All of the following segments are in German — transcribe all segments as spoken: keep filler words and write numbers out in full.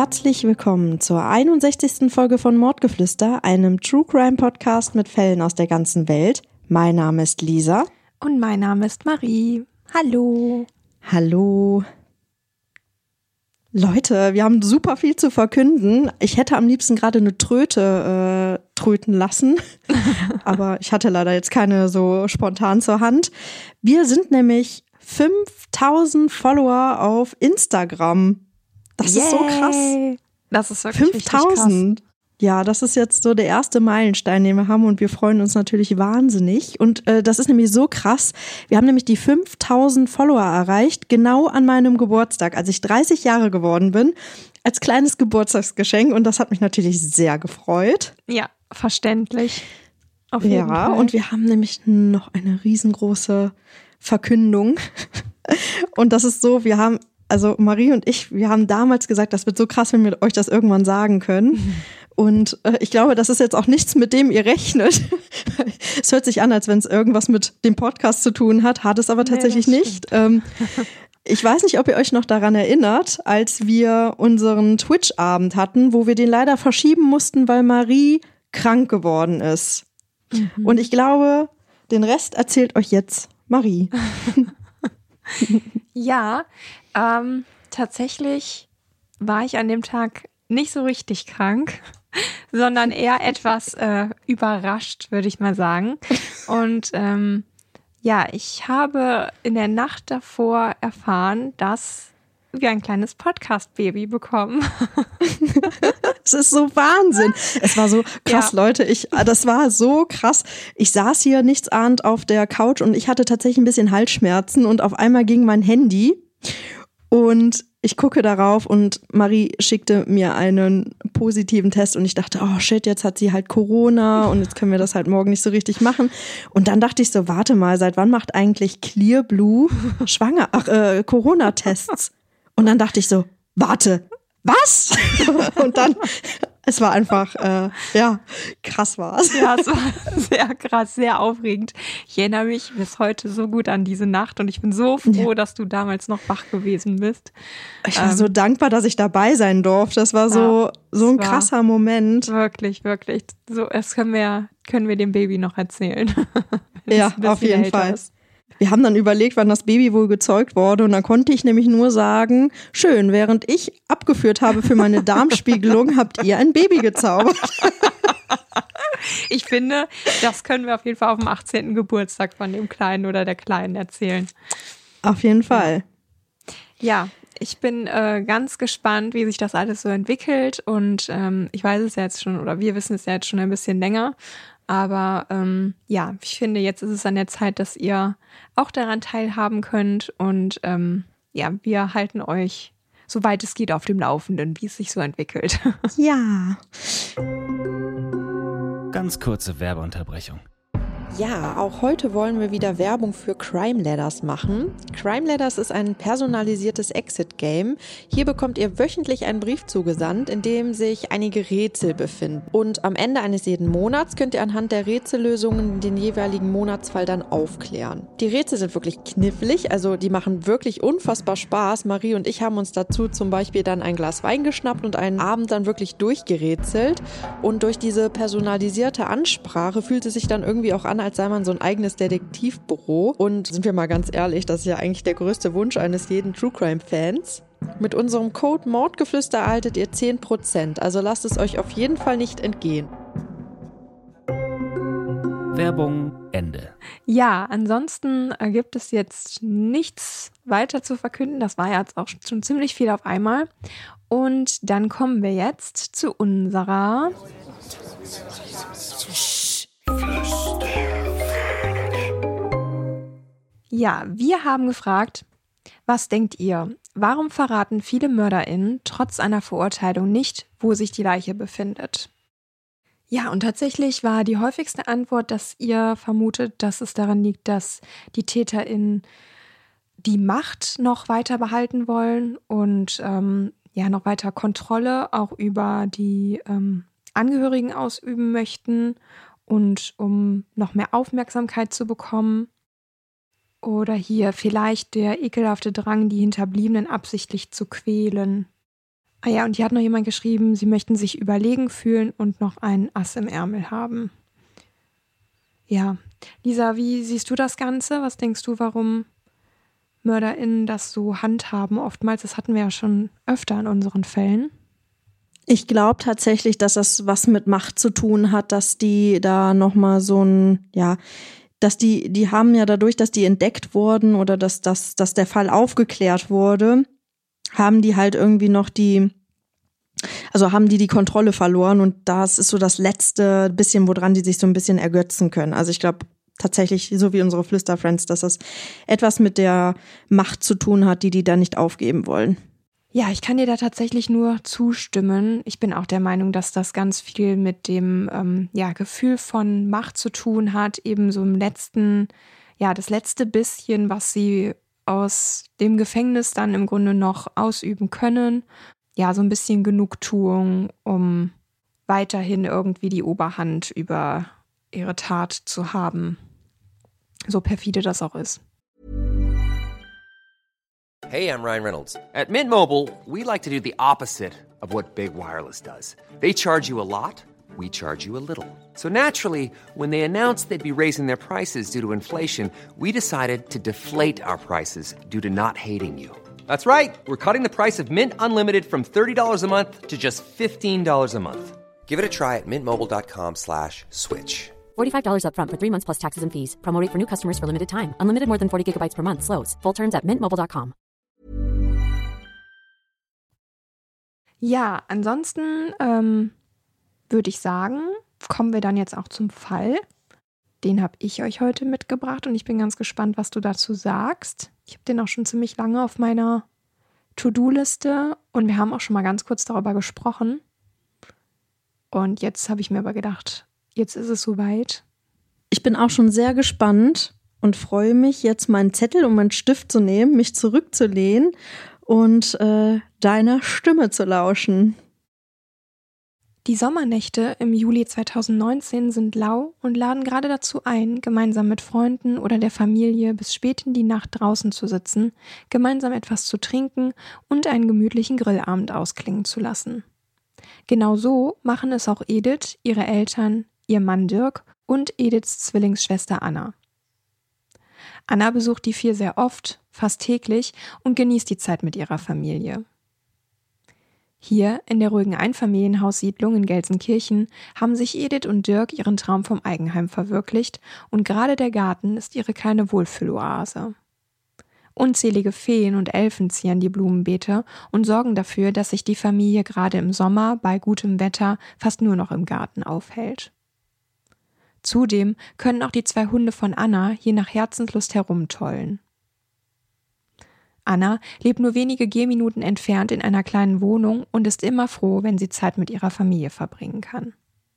Herzlich willkommen zur einundsechzigsten Folge von Mordgeflüster, einem True Crime Podcast mit Fällen aus der ganzen Welt. Mein Name ist Lisa. Und mein Name ist Marie. Hallo. Hallo. Leute, wir haben super viel zu verkünden. Ich hätte am liebsten gerade eine Tröte äh, tröten lassen, aber ich hatte leider jetzt keine so spontan zur Hand. Wir sind nämlich fünftausend Follower auf Instagram. Das Yay. Ist so krass. Das ist wirklich fünftausend. Krass. Ja, das ist jetzt so der erste Meilenstein, den wir haben und wir freuen uns natürlich wahnsinnig. Und äh, das ist nämlich so krass. Wir haben nämlich die fünftausend Follower erreicht, genau an meinem Geburtstag, als ich dreißig Jahre geworden bin, als kleines Geburtstagsgeschenk und das hat mich natürlich sehr gefreut. Ja, verständlich. Auf jeden ja, Fall. Und wir haben nämlich noch eine riesengroße Verkündung. Und das ist so, wir haben Also Marie und ich, wir haben damals gesagt, das wird so krass, wenn wir euch das irgendwann sagen können. Mhm. Und äh, ich glaube, das ist jetzt auch nichts, mit dem ihr rechnet. Es hört sich an, als wenn es irgendwas mit dem Podcast zu tun hat, hat es aber tatsächlich nee, nicht. Ähm, ich weiß nicht, ob ihr euch noch daran erinnert, als wir unseren Twitch-Abend hatten, wo wir den leider verschieben mussten, weil Marie krank geworden ist. Mhm. Und ich glaube, den Rest erzählt euch jetzt Marie. Ja, ähm, tatsächlich war ich an dem Tag nicht so richtig krank, sondern eher etwas äh, überrascht, würde ich mal sagen. Und ähm, ja, ich habe in der Nacht davor erfahren, dass wir ein kleines Podcast-Baby bekommen. Es ist so Wahnsinn. Es war so krass, ja. Leute. Ich, das war so krass. Ich saß hier nichtsahnd auf der Couch und ich hatte tatsächlich ein bisschen Halsschmerzen und auf einmal ging mein Handy und ich gucke darauf und Marie schickte mir einen positiven Test und ich dachte, oh shit, jetzt hat sie halt Corona und jetzt können wir das halt morgen nicht so richtig machen. Und dann dachte ich so, warte mal, seit wann macht eigentlich Clear Blue schwanger, ach, äh, Corona-Tests? Und dann dachte ich so, warte, was? Und dann, es war einfach, äh, ja, krass war es. Ja, es war sehr krass, sehr aufregend. Ich erinnere mich bis heute so gut an diese Nacht und ich bin so froh, ja. dass du damals noch wach gewesen bist. Ich war ähm, so dankbar, dass ich dabei sein durfte. Das war so, ja, so ein krasser Moment. Wirklich, wirklich. So, das können wir, können wir dem Baby noch erzählen. Ja, auf jeden Fall. Ist. Wir haben dann überlegt, wann das Baby wohl gezeugt wurde und dann konnte ich nämlich nur sagen, schön, während ich abgeführt habe für meine Darmspiegelung, habt ihr ein Baby gezaubert. Ich finde, das können wir auf jeden Fall auf dem achtzehnten Geburtstag von dem Kleinen oder der Kleinen erzählen. Auf jeden Fall. Ja, ich bin äh, ganz gespannt, wie sich das alles so entwickelt und ähm, ich weiß es ja jetzt schon, oder wir wissen es ja jetzt schon ein bisschen länger. Aber ähm, ja, ich finde, jetzt ist es an der Zeit, dass ihr auch daran teilhaben könnt. Und ähm, ja, wir halten euch, soweit es geht, auf dem Laufenden, wie es sich so entwickelt. Ja. Ganz kurze Werbeunterbrechung. Ja, auch heute wollen wir wieder Werbung für Crime Ladders machen. Crime Ladders ist ein personalisiertes Exit-Game. Hier bekommt ihr wöchentlich einen Brief zugesandt, in dem sich einige Rätsel befinden. Und am Ende eines jeden Monats könnt ihr anhand der Rätsellösungen den jeweiligen Monatsfall dann aufklären. Die Rätsel sind wirklich knifflig, also die machen wirklich unfassbar Spaß. Marie und ich haben uns dazu zum Beispiel dann ein Glas Wein geschnappt und einen Abend dann wirklich durchgerätselt. Und durch diese personalisierte Ansprache fühlt es sich dann irgendwie auch an, als sei man so ein eigenes Detektivbüro. Und sind wir mal ganz ehrlich, das ist ja eigentlich der größte Wunsch eines jeden True Crime Fans. Mit unserem Code Mordgeflüster erhaltet ihr zehn Prozent, also lasst es euch auf jeden Fall nicht entgehen. Werbung Ende. Ja, ansonsten gibt es jetzt nichts weiter zu verkünden. Das war ja jetzt auch schon ziemlich viel auf einmal. Und dann kommen wir jetzt zu unserer Ja, wir haben gefragt, was denkt ihr? Warum verraten viele MörderInnen trotz einer Verurteilung nicht, wo sich die Leiche befindet? Ja, und tatsächlich war die häufigste Antwort, dass ihr vermutet, dass es daran liegt, dass die TäterInnen die Macht noch weiter behalten wollen und ähm, ja noch weiter Kontrolle auch über die ähm, Angehörigen ausüben möchten und um noch mehr Aufmerksamkeit zu bekommen. Oder hier vielleicht der ekelhafte Drang, die Hinterbliebenen absichtlich zu quälen. Ah ja, und hier hat noch jemand geschrieben, sie möchten sich überlegen fühlen und noch ein Ass im Ärmel haben. Ja, Lisa, wie siehst du das Ganze? Was denkst du, warum MörderInnen das so handhaben? Oftmals, das hatten wir ja schon öfter in unseren Fällen. Ich glaube tatsächlich, dass das was mit Macht zu tun hat, dass die da nochmal so ein, ja, dass die, die haben ja dadurch, dass die entdeckt wurden oder dass, dass, dass der Fall aufgeklärt wurde, haben die halt irgendwie noch die, also haben die die Kontrolle verloren und das ist so das letzte bisschen, woran die sich so ein bisschen ergötzen können. Also ich glaube tatsächlich, so wie unsere Flüsterfriends, dass das etwas mit der Macht zu tun hat, die die da nicht aufgeben wollen. Ja, ich kann dir da tatsächlich nur zustimmen. Ich bin auch der Meinung, dass das ganz viel mit dem ähm, ja, Gefühl von Macht zu tun hat, eben so im letzten, ja, das letzte bisschen, was sie aus dem Gefängnis dann im Grunde noch ausüben können. Ja, so ein bisschen Genugtuung, um weiterhin irgendwie die Oberhand über ihre Tat zu haben. So perfide das auch ist. Hey, I'm Ryan Reynolds. At Mint Mobile, we like to do the opposite of what Big Wireless does. They charge you a lot, we charge you a little. So naturally, when they announced they'd be raising their prices due to inflation, we decided to deflate our prices due to not hating you. That's right. We're cutting the price of Mint Unlimited from thirty dollars a month to just fifteen dollars a month. Give it a try at mintmobile.com slash switch. forty-five dollars up front for three months plus taxes and fees. Promo rate for new customers for limited time. Unlimited more than forty gigabytes per month. Slows full terms at mint mobile dot com. Ja, ansonsten ähm, würde ich sagen, kommen wir dann jetzt auch zum Fall. Den habe ich euch heute mitgebracht und ich bin ganz gespannt, was du dazu sagst. Ich habe den auch schon ziemlich lange auf meiner To-Do-Liste und wir haben auch schon mal ganz kurz darüber gesprochen. Und jetzt habe ich mir aber gedacht, jetzt ist es soweit. Ich bin auch schon sehr gespannt und freue mich, jetzt meinen Zettel und meinen Stift zu nehmen, mich zurückzulehnen und äh, deiner Stimme zu lauschen. Die Sommernächte im Juli zweitausendneunzehn sind lau und laden gerade dazu ein, gemeinsam mit Freunden oder der Familie bis spät in die Nacht draußen zu sitzen, gemeinsam etwas zu trinken und einen gemütlichen Grillabend ausklingen zu lassen. Genau so machen es auch Edith, ihre Eltern, ihr Mann Dirk und Ediths Zwillingsschwester Anna. Anna besucht die vier sehr oft, fast täglich und genießt die Zeit mit ihrer Familie. Hier in der ruhigen Einfamilienhaussiedlung in Gelsenkirchen haben sich Edith und Dirk ihren Traum vom Eigenheim verwirklicht und gerade der Garten ist ihre kleine Wohlfühloase. Unzählige Feen und Elfen zieren die Blumenbeete und sorgen dafür, dass sich die Familie gerade im Sommer bei gutem Wetter fast nur noch im Garten aufhält. Zudem können auch die zwei Hunde von Anna je nach Herzenslust herumtollen. Anna lebt nur wenige Gehminuten entfernt in einer kleinen Wohnung und ist immer froh, wenn sie Zeit mit ihrer Familie verbringen kann.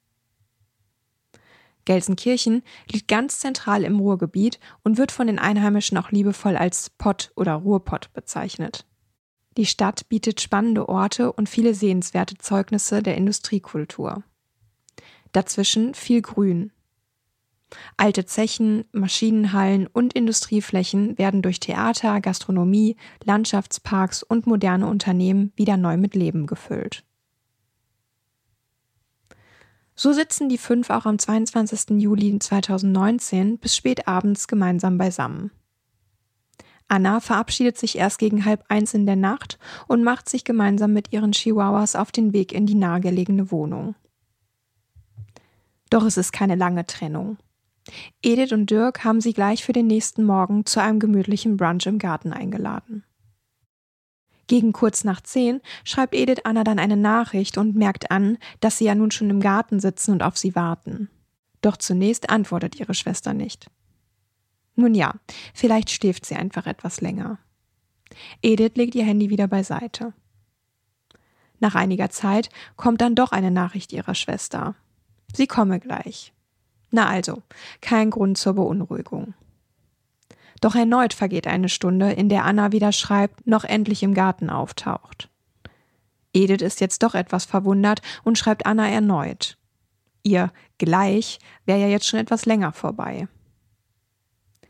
Gelsenkirchen liegt ganz zentral im Ruhrgebiet und wird von den Einheimischen auch liebevoll als Pott oder Ruhrpott bezeichnet. Die Stadt bietet spannende Orte und viele sehenswerte Zeugnisse der Industriekultur. Dazwischen viel Grün. Alte Zechen, Maschinenhallen und Industrieflächen werden durch Theater, Gastronomie, Landschaftsparks und moderne Unternehmen wieder neu mit Leben gefüllt. So sitzen die fünf auch am zweiundzwanzigsten Juli zweitausendneunzehn bis spät abends gemeinsam beisammen. Anna verabschiedet sich erst gegen halb eins in der Nacht und macht sich gemeinsam mit ihren Chihuahuas auf den Weg in die nahegelegene Wohnung. Doch es ist keine lange Trennung. Edith und Dirk haben sie gleich für den nächsten Morgen zu einem gemütlichen Brunch im Garten eingeladen. Gegen kurz nach zehn schreibt Edith Anna dann eine Nachricht und merkt an, dass sie ja nun schon im Garten sitzen und auf sie warten. Doch zunächst antwortet ihre Schwester nicht. Nun ja, vielleicht schläft sie einfach etwas länger. Edith legt ihr Handy wieder beiseite. Nach einiger Zeit kommt dann doch eine Nachricht ihrer Schwester. Sie komme gleich. Na also, kein Grund zur Beunruhigung. Doch erneut vergeht eine Stunde, in der Anna wieder schreibt, noch endlich im Garten auftaucht. Edith ist jetzt doch etwas verwundert und schreibt Anna erneut. Ihr gleich wäre ja jetzt schon etwas länger vorbei.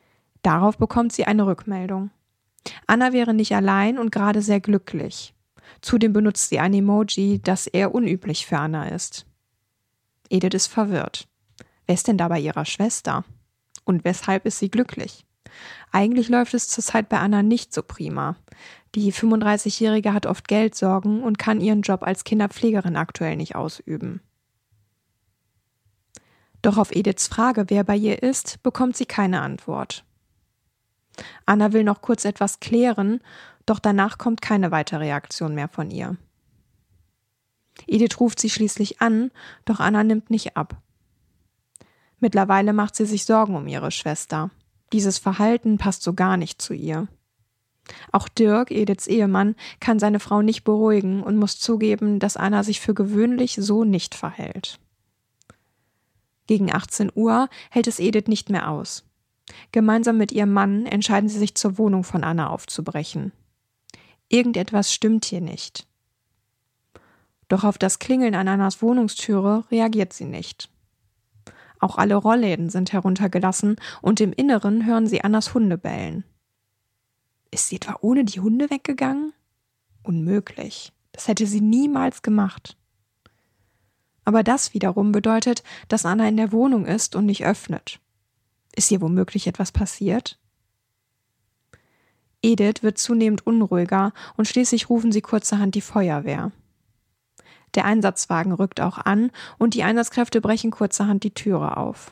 Darauf bekommt sie eine Rückmeldung. Anna wäre nicht allein und gerade sehr glücklich. Zudem benutzt sie ein Emoji, das eher unüblich für Anna ist. Edith ist verwirrt. Wer ist denn da bei ihrer Schwester? Und weshalb ist sie glücklich? Eigentlich läuft es zurzeit bei Anna nicht so prima. Die fünfunddreißigjährige hat oft Geldsorgen und kann ihren Job als Kinderpflegerin aktuell nicht ausüben. Doch auf Ediths Frage, wer bei ihr ist, bekommt sie keine Antwort. Anna will noch kurz etwas klären, doch danach kommt keine weitere Reaktion mehr von ihr. Edith ruft sie schließlich an, doch Anna nimmt nicht ab. Mittlerweile macht sie sich Sorgen um ihre Schwester. Dieses Verhalten passt so gar nicht zu ihr. Auch Dirk, Ediths Ehemann, kann seine Frau nicht beruhigen und muss zugeben, dass Anna sich für gewöhnlich so nicht verhält. Gegen achtzehn Uhr hält es Edith nicht mehr aus. Gemeinsam mit ihrem Mann entscheiden sie sich, zur Wohnung von Anna aufzubrechen. Irgendetwas stimmt hier nicht. Doch auf das Klingeln an Annas Wohnungstüre reagiert sie nicht. Auch alle Rollläden sind heruntergelassen und im Inneren hören sie Annas Hunde bellen. Ist sie etwa ohne die Hunde weggegangen? Unmöglich. Das hätte sie niemals gemacht. Aber das wiederum bedeutet, dass Anna in der Wohnung ist und nicht öffnet. Ist ihr womöglich etwas passiert? Edith wird zunehmend unruhiger und schließlich rufen sie kurzerhand die Feuerwehr. Der Einsatzwagen rückt auch an und die Einsatzkräfte brechen kurzerhand die Türe auf.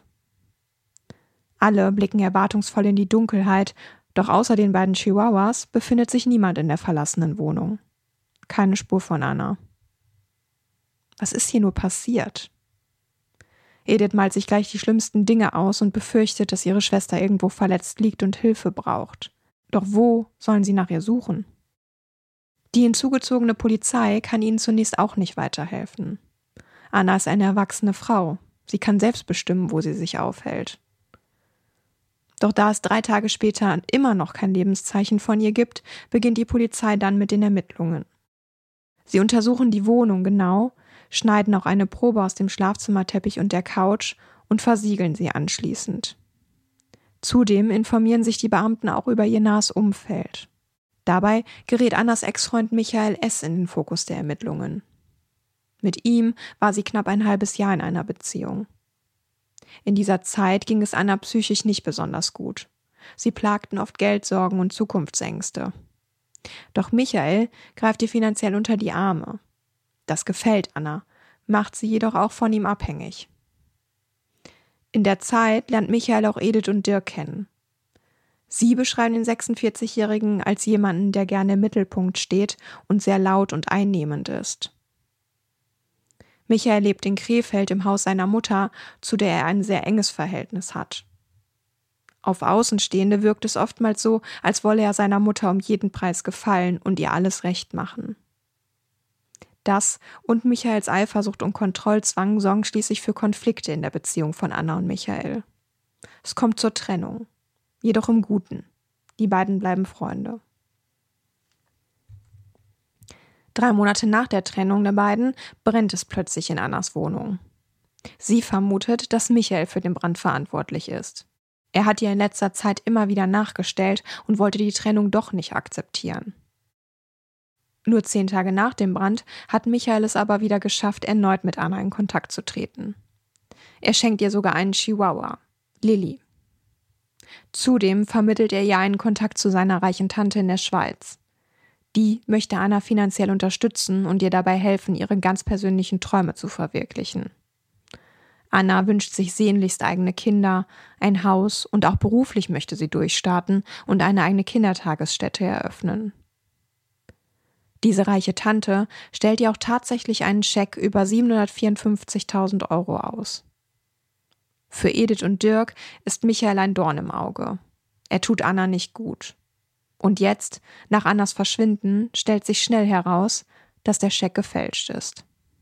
Alle blicken erwartungsvoll in die Dunkelheit, doch außer den beiden Chihuahuas befindet sich niemand in der verlassenen Wohnung. Keine Spur von Anna. Was ist hier nur passiert? Edith malt sich gleich die schlimmsten Dinge aus und befürchtet, dass ihre Schwester irgendwo verletzt liegt und Hilfe braucht. Doch wo sollen sie nach ihr suchen? Die hinzugezogene Polizei kann ihnen zunächst auch nicht weiterhelfen. Anna ist eine erwachsene Frau. Sie kann selbst bestimmen, wo sie sich aufhält. Doch da es drei Tage später immer noch kein Lebenszeichen von ihr gibt, beginnt die Polizei dann mit den Ermittlungen. Sie untersuchen die Wohnung genau, schneiden auch eine Probe aus dem Schlafzimmerteppich und der Couch und versiegeln sie anschließend. Zudem informieren sich die Beamten auch über ihr nahes Umfeld. Dabei gerät Annas Ex-Freund Michael S. in den Fokus der Ermittlungen. Mit ihm war sie knapp ein halbes Jahr in einer Beziehung. In dieser Zeit ging es Anna psychisch nicht besonders gut. Sie plagten oft Geldsorgen und Zukunftsängste. Doch Michael greift ihr finanziell unter die Arme. Das gefällt Anna, macht sie jedoch auch von ihm abhängig. In der Zeit lernt Michael auch Edith und Dirk kennen. Sie beschreiben den sechsundvierzigjährigen als jemanden, der gerne im Mittelpunkt steht und sehr laut und einnehmend ist. Michael lebt in Krefeld im Haus seiner Mutter, zu der er ein sehr enges Verhältnis hat. Auf Außenstehende wirkt es oftmals so, als wolle er seiner Mutter um jeden Preis gefallen und ihr alles recht machen. Das und Michaels Eifersucht und Kontrollzwang sorgen schließlich für Konflikte in der Beziehung von Anna und Michael. Es kommt zur Trennung, jedoch im Guten. Die beiden bleiben Freunde. Drei Monate nach der Trennung der beiden brennt es plötzlich in Annas Wohnung. Sie vermutet, dass Michael für den Brand verantwortlich ist. Er hat ihr in letzter Zeit immer wieder nachgestellt und wollte die Trennung doch nicht akzeptieren. Nur zehn Tage nach dem Brand hat Michael es aber wieder geschafft, erneut mit Anna in Kontakt zu treten. Er schenkt ihr sogar einen Chihuahua, Lilly. Zudem vermittelt er ihr einen Kontakt zu seiner reichen Tante in der Schweiz. Die möchte Anna finanziell unterstützen und ihr dabei helfen, ihre ganz persönlichen Träume zu verwirklichen. Anna wünscht sich sehnlichst eigene Kinder, ein Haus und auch beruflich möchte sie durchstarten und eine eigene Kindertagesstätte eröffnen. Diese reiche Tante stellt ihr auch tatsächlich einen Scheck über siebenhundertvierundfünfzigtausend Euro aus. Für Edith und Dirk ist Michael ein Dorn im Auge. Er tut Anna nicht gut. Und jetzt, nach Annas Verschwinden, stellt sich schnell heraus, dass der Scheck gefälscht ist.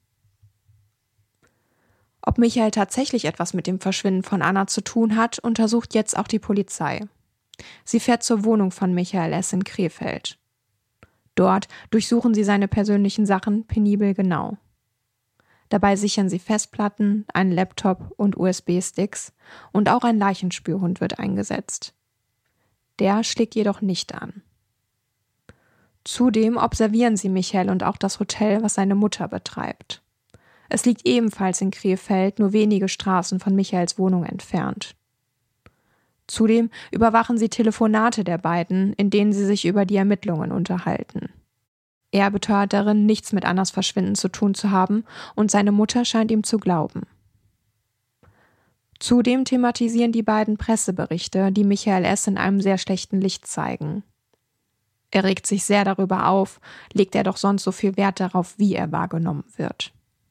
Ob Michael tatsächlich etwas mit dem Verschwinden von Anna zu tun hat, untersucht jetzt auch die Polizei. Sie fährt zur Wohnung von Michael S. in Krefeld. Dort durchsuchen sie seine persönlichen Sachen penibel genau. Dabei sichern sie Festplatten, einen Laptop und U S B-Sticks und auch ein Leichenspürhund wird eingesetzt. Der schlägt jedoch nicht an. Zudem observieren sie Michael und auch das Hotel, was seine Mutter betreibt. Es liegt ebenfalls in Krefeld, nur wenige Straßen von Michaels Wohnung entfernt. Zudem überwachen sie Telefonate der beiden, in denen sie sich über die Ermittlungen unterhalten. Er beteuert darin, nichts mit Annas Verschwinden zu tun zu haben, und seine Mutter scheint ihm zu glauben. Zudem thematisieren die beiden Presseberichte, die Michael S. in einem sehr schlechten Licht zeigen. Er regt sich sehr darüber auf, legt er doch sonst so viel Wert darauf, wie er wahrgenommen wird.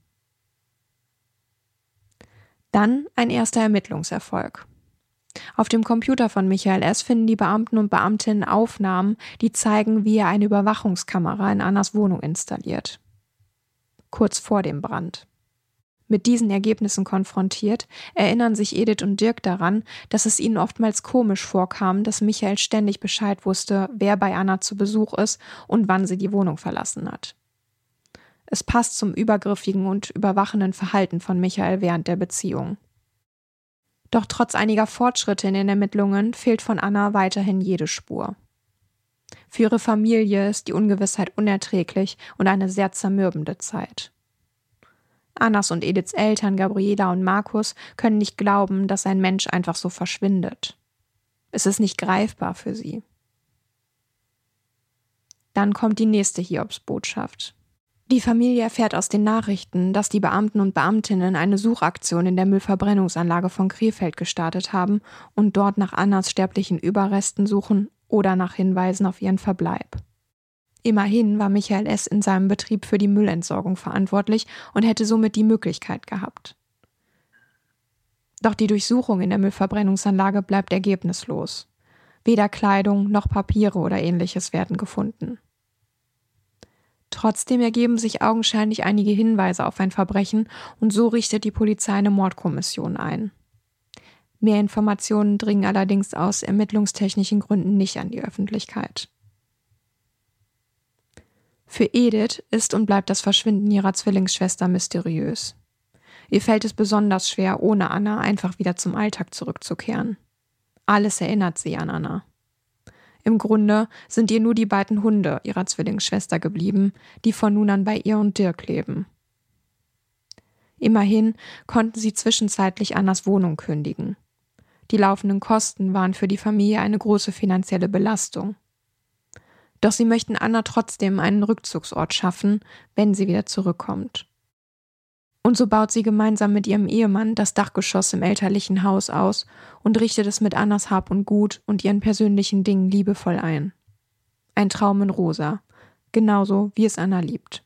Dann ein erster Ermittlungserfolg. Auf dem Computer von Michael S. finden die Beamten und Beamtinnen Aufnahmen, die zeigen, wie er eine Überwachungskamera in Annas Wohnung installiert. Kurz vor dem Brand. Mit diesen Ergebnissen konfrontiert, erinnern sich Edith und Dirk daran, dass es ihnen oftmals komisch vorkam, dass Michael ständig Bescheid wusste, wer bei Anna zu Besuch ist und wann sie die Wohnung verlassen hat. Es passt zum übergriffigen und überwachenden Verhalten von Michael während der Beziehung. Doch trotz einiger Fortschritte in den Ermittlungen fehlt von Anna weiterhin jede Spur. Für ihre Familie ist die Ungewissheit unerträglich und eine sehr zermürbende Zeit. Annas und Ediths Eltern, Gabriela und Markus, können nicht glauben, dass ein Mensch einfach so verschwindet. Es ist nicht greifbar für sie. Dann kommt die nächste Hiobsbotschaft. Die Familie erfährt aus den Nachrichten, dass die Beamten und Beamtinnen eine Suchaktion in der Müllverbrennungsanlage von Krefeld gestartet haben und dort nach Annas sterblichen Überresten suchen oder nach Hinweisen auf ihren Verbleib. Immerhin war Michael S. in seinem Betrieb für die Müllentsorgung verantwortlich und hätte somit die Möglichkeit gehabt. Doch die Durchsuchung in der Müllverbrennungsanlage bleibt ergebnislos. Weder Kleidung noch Papiere oder Ähnliches werden gefunden. Trotzdem ergeben sich augenscheinlich einige Hinweise auf ein Verbrechen und so richtet die Polizei eine Mordkommission ein. Mehr Informationen dringen allerdings aus ermittlungstechnischen Gründen nicht an die Öffentlichkeit. Für Edith ist und bleibt das Verschwinden ihrer Zwillingsschwester mysteriös. Ihr fällt es besonders schwer, ohne Anna einfach wieder zum Alltag zurückzukehren. Alles erinnert sie an Anna. Im Grunde sind ihr nur die beiden Hunde ihrer Zwillingsschwester geblieben, die von nun an bei ihr und Dirk leben. Immerhin konnten sie zwischenzeitlich Annas Wohnung kündigen. Die laufenden Kosten waren für die Familie eine große finanzielle Belastung. Doch sie möchten Anna trotzdem einen Rückzugsort schaffen, wenn sie wieder zurückkommt. Und so baut sie gemeinsam mit ihrem Ehemann das Dachgeschoss im elterlichen Haus aus und richtet es mit Annas Hab und Gut und ihren persönlichen Dingen liebevoll ein. Ein Traum in rosa, genauso wie es Anna liebt.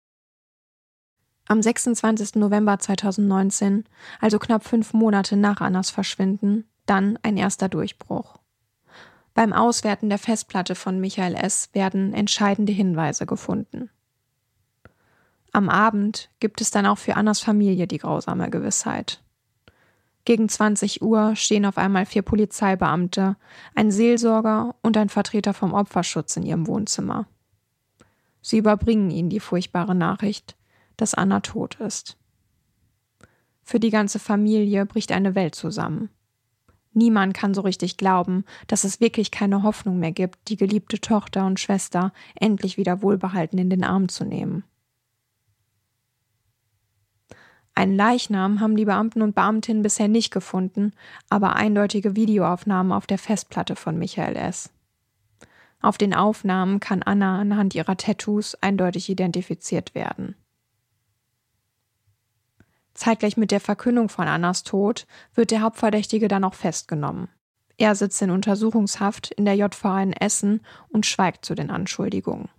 Am sechsundzwanzigsten November zweitausendneunzehn, also knapp fünf Monate nach Annas Verschwinden, dann ein erster Durchbruch. Beim Auswerten der Festplatte von Michael S. werden entscheidende Hinweise gefunden. Am Abend gibt es dann auch für Annas Familie die grausame Gewissheit. Gegen zwanzig Uhr stehen auf einmal vier Polizeibeamte, ein Seelsorger und ein Vertreter vom Opferschutz in ihrem Wohnzimmer. Sie überbringen ihnen die furchtbare Nachricht, dass Anna tot ist. Für die ganze Familie bricht eine Welt zusammen. Niemand kann so richtig glauben, dass es wirklich keine Hoffnung mehr gibt, die geliebte Tochter und Schwester endlich wieder wohlbehalten in den Arm zu nehmen. Einen Leichnam haben die Beamten und Beamtinnen bisher nicht gefunden, aber eindeutige Videoaufnahmen auf der Festplatte von Michael S. Auf den Aufnahmen kann Anna anhand ihrer Tattoos eindeutig identifiziert werden. Zeitgleich mit der Verkündung von Annas Tod wird der Hauptverdächtige dann auch festgenommen. Er sitzt in Untersuchungshaft in der J V A in Essen und schweigt zu den Anschuldigungen.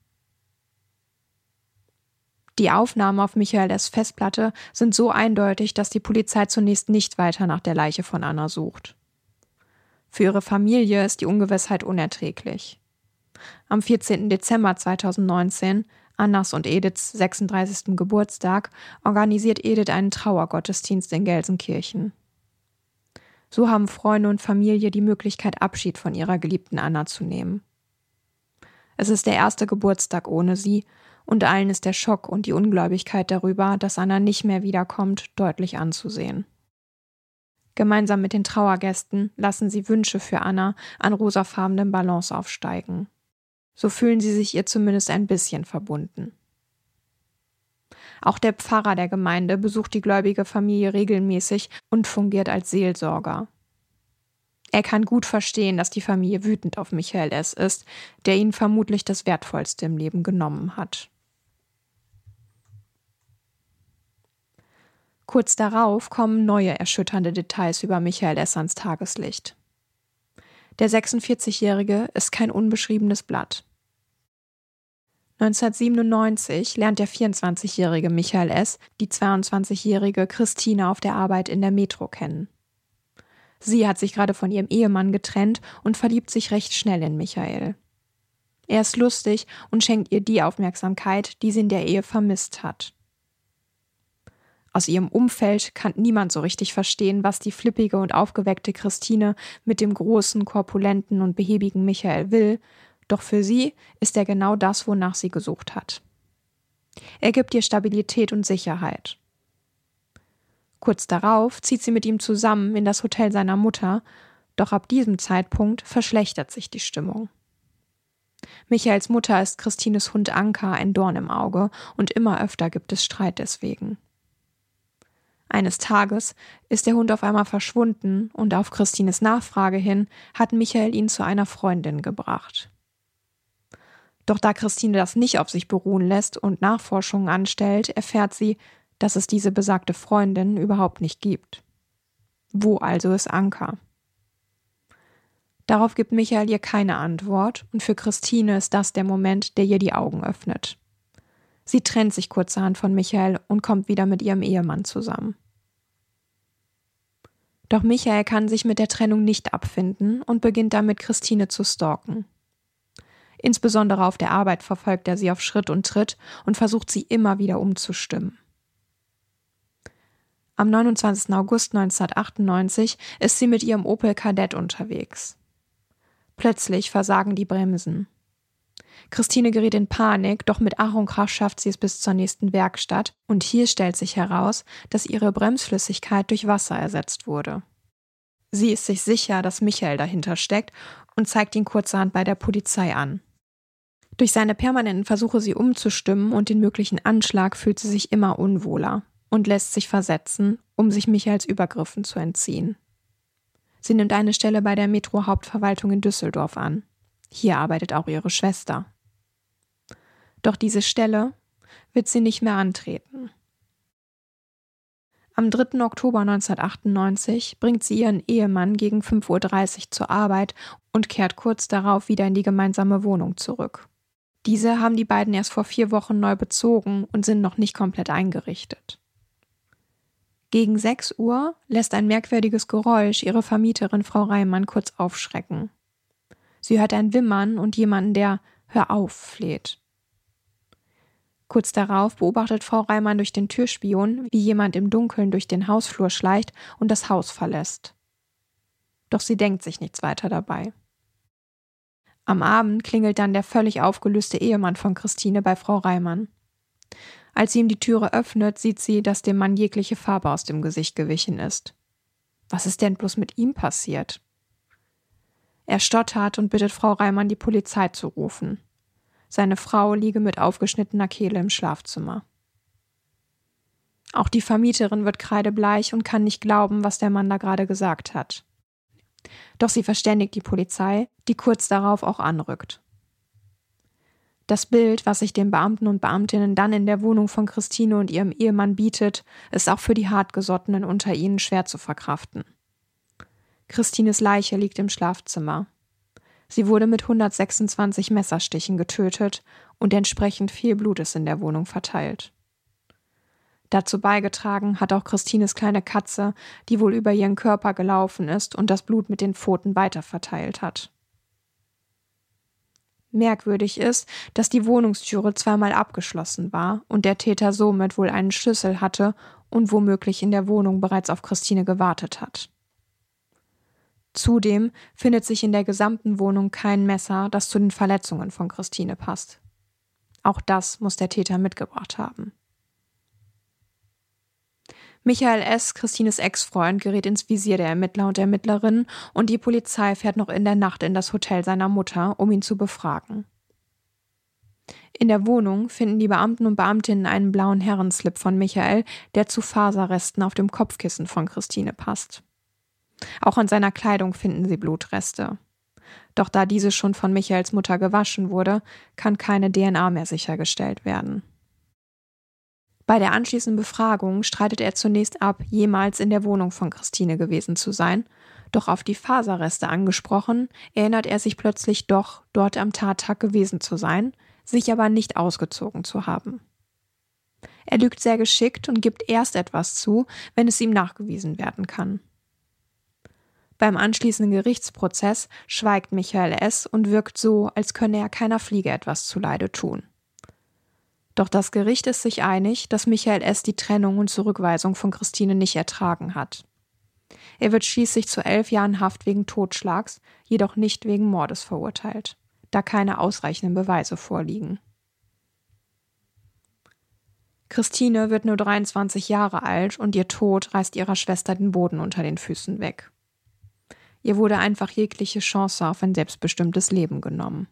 Die Aufnahmen auf Michael S. Festplatte sind so eindeutig, dass die Polizei zunächst nicht weiter nach der Leiche von Anna sucht. Für ihre Familie ist die Ungewissheit unerträglich. Am vierzehnten Dezember zweitausendneunzehn, Annas und Ediths sechsunddreißigsten Geburtstag, organisiert Edith einen Trauergottesdienst in Gelsenkirchen. So haben Freunde und Familie die Möglichkeit, Abschied von ihrer geliebten Anna zu nehmen. Es ist der erste Geburtstag ohne sie, und allen ist der Schock und die Ungläubigkeit darüber, dass Anna nicht mehr wiederkommt, deutlich anzusehen. Gemeinsam mit den Trauergästen lassen sie Wünsche für Anna an rosafarbenen Ballons aufsteigen. So fühlen sie sich ihr zumindest ein bisschen verbunden. Auch der Pfarrer der Gemeinde besucht die gläubige Familie regelmäßig und fungiert als Seelsorger. Er kann gut verstehen, dass die Familie wütend auf Michael S. ist, der ihnen vermutlich das Wertvollste im Leben genommen hat. Kurz darauf kommen neue erschütternde Details über Michael S. ans Tageslicht. Der sechsundvierzigjährige ist kein unbeschriebenes Blatt. neunzehnhundertsiebenundneunzig lernt der vierundzwanzigjährige Michael S. die zweiundzwanzigjährige Christine auf der Arbeit in der Metro kennen. Sie hat sich gerade von ihrem Ehemann getrennt und verliebt sich recht schnell in Michael. Er ist lustig und schenkt ihr die Aufmerksamkeit, die sie in der Ehe vermisst hat. Aus ihrem Umfeld kann niemand so richtig verstehen, was die flippige und aufgeweckte Christine mit dem großen, korpulenten und behäbigen Michael will, doch für sie ist er genau das, wonach sie gesucht hat. Er gibt ihr Stabilität und Sicherheit. Kurz darauf zieht sie mit ihm zusammen in das Hotel seiner Mutter, doch ab diesem Zeitpunkt verschlechtert sich die Stimmung. Michaels Mutter ist Christines Hund Anka ein Dorn im Auge und immer öfter gibt es Streit deswegen. Eines Tages ist der Hund auf einmal verschwunden und auf Christines Nachfrage hin hat Michael ihn zu einer Freundin gebracht. Doch da Christine das nicht auf sich beruhen lässt und Nachforschungen anstellt, erfährt sie, dass es diese besagte Freundin überhaupt nicht gibt. Wo also ist Anka? Darauf gibt Michael ihr keine Antwort und für Christine ist das der Moment, der ihr die Augen öffnet. Sie trennt sich kurzerhand von Michael und kommt wieder mit ihrem Ehemann zusammen. Doch Michael kann sich mit der Trennung nicht abfinden und beginnt damit, Christine zu stalken. Insbesondere auf der Arbeit verfolgt er sie auf Schritt und Tritt und versucht sie immer wieder umzustimmen. Am neunundzwanzigsten August neunzehnhundertachtundneunzig ist sie mit ihrem Opel Kadett unterwegs. Plötzlich versagen die Bremsen. Christine gerät in Panik, doch mit Ach und Krach schafft sie es bis zur nächsten Werkstatt und hier stellt sich heraus, dass ihre Bremsflüssigkeit durch Wasser ersetzt wurde. Sie ist sich sicher, dass Michael dahinter steckt und zeigt ihn kurzerhand bei der Polizei an. Durch seine permanenten Versuche, sie umzustimmen und den möglichen Anschlag fühlt sie sich immer unwohler und lässt sich versetzen, um sich Michaels Übergriffen zu entziehen. Sie nimmt eine Stelle bei der Metro-Hauptverwaltung in Düsseldorf an. Hier arbeitet auch ihre Schwester. Doch diese Stelle wird sie nicht mehr antreten. Am dritten Oktober neunzehnhundertachtundneunzig bringt sie ihren Ehemann gegen fünf Uhr dreißig zur Arbeit und kehrt kurz darauf wieder in die gemeinsame Wohnung zurück. Diese haben die beiden erst vor vier Wochen neu bezogen und sind noch nicht komplett eingerichtet. Gegen sechs Uhr lässt ein merkwürdiges Geräusch ihre Vermieterin Frau Reimann kurz aufschrecken. Sie hört ein Wimmern und jemanden, der »Hör auf« fleht. Kurz darauf beobachtet Frau Reimann durch den Türspion, wie jemand im Dunkeln durch den Hausflur schleicht und das Haus verlässt. Doch sie denkt sich nichts weiter dabei. Am Abend klingelt dann der völlig aufgelöste Ehemann von Christine bei Frau Reimann. Als sie ihm die Türe öffnet, sieht sie, dass dem Mann jegliche Farbe aus dem Gesicht gewichen ist. Was ist denn bloß mit ihm passiert? Er stottert und bittet Frau Reimann, die Polizei zu rufen. Seine Frau liege mit aufgeschnittener Kehle im Schlafzimmer. Auch die Vermieterin wird kreidebleich und kann nicht glauben, was der Mann da gerade gesagt hat. Doch sie verständigt die Polizei, die kurz darauf auch anrückt. Das Bild, was sich den Beamten und Beamtinnen dann in der Wohnung von Christine und ihrem Ehemann bietet, ist auch für die Hartgesottenen unter ihnen schwer zu verkraften. Christines Leiche liegt im Schlafzimmer. Sie wurde mit hundertsechsundzwanzig Messerstichen getötet und entsprechend viel Blut ist in der Wohnung verteilt. Dazu beigetragen hat auch Christines kleine Katze, die wohl über ihren Körper gelaufen ist und das Blut mit den Pfoten weiterverteilt hat. Merkwürdig ist, dass die Wohnungstüre zweimal abgeschlossen war und der Täter somit wohl einen Schlüssel hatte und womöglich in der Wohnung bereits auf Christine gewartet hat. Zudem findet sich in der gesamten Wohnung kein Messer, das zu den Verletzungen von Christine passt. Auch das muss der Täter mitgebracht haben. Michael S., Christines Ex-Freund, gerät ins Visier der Ermittler und Ermittlerinnen und die Polizei fährt noch in der Nacht in das Hotel seiner Mutter, um ihn zu befragen. In der Wohnung finden die Beamten und Beamtinnen einen blauen Herrenslip von Michael, der zu Faserresten auf dem Kopfkissen von Christine passt. Auch an seiner Kleidung finden sie Blutreste. Doch da diese schon von Michaels Mutter gewaschen wurde, kann keine D N A mehr sichergestellt werden. Bei der anschließenden Befragung streitet er zunächst ab, jemals in der Wohnung von Christine gewesen zu sein, doch auf die Faserreste angesprochen, erinnert er sich plötzlich doch, dort am Tattag gewesen zu sein, sich aber nicht ausgezogen zu haben. Er lügt sehr geschickt und gibt erst etwas zu, wenn es ihm nachgewiesen werden kann. Beim anschließenden Gerichtsprozess schweigt Michael S. und wirkt so, als könne er keiner Fliege etwas zuleide tun. Doch das Gericht ist sich einig, dass Michael S. die Trennung und Zurückweisung von Christine nicht ertragen hat. Er wird schließlich zu elf Jahren Haft wegen Totschlags, jedoch nicht wegen Mordes verurteilt, da keine ausreichenden Beweise vorliegen. Christine wird nur dreiundzwanzig Jahre alt und ihr Tod reißt ihrer Schwester den Boden unter den Füßen weg. Ihr wurde einfach jegliche Chance auf ein selbstbestimmtes Leben genommen.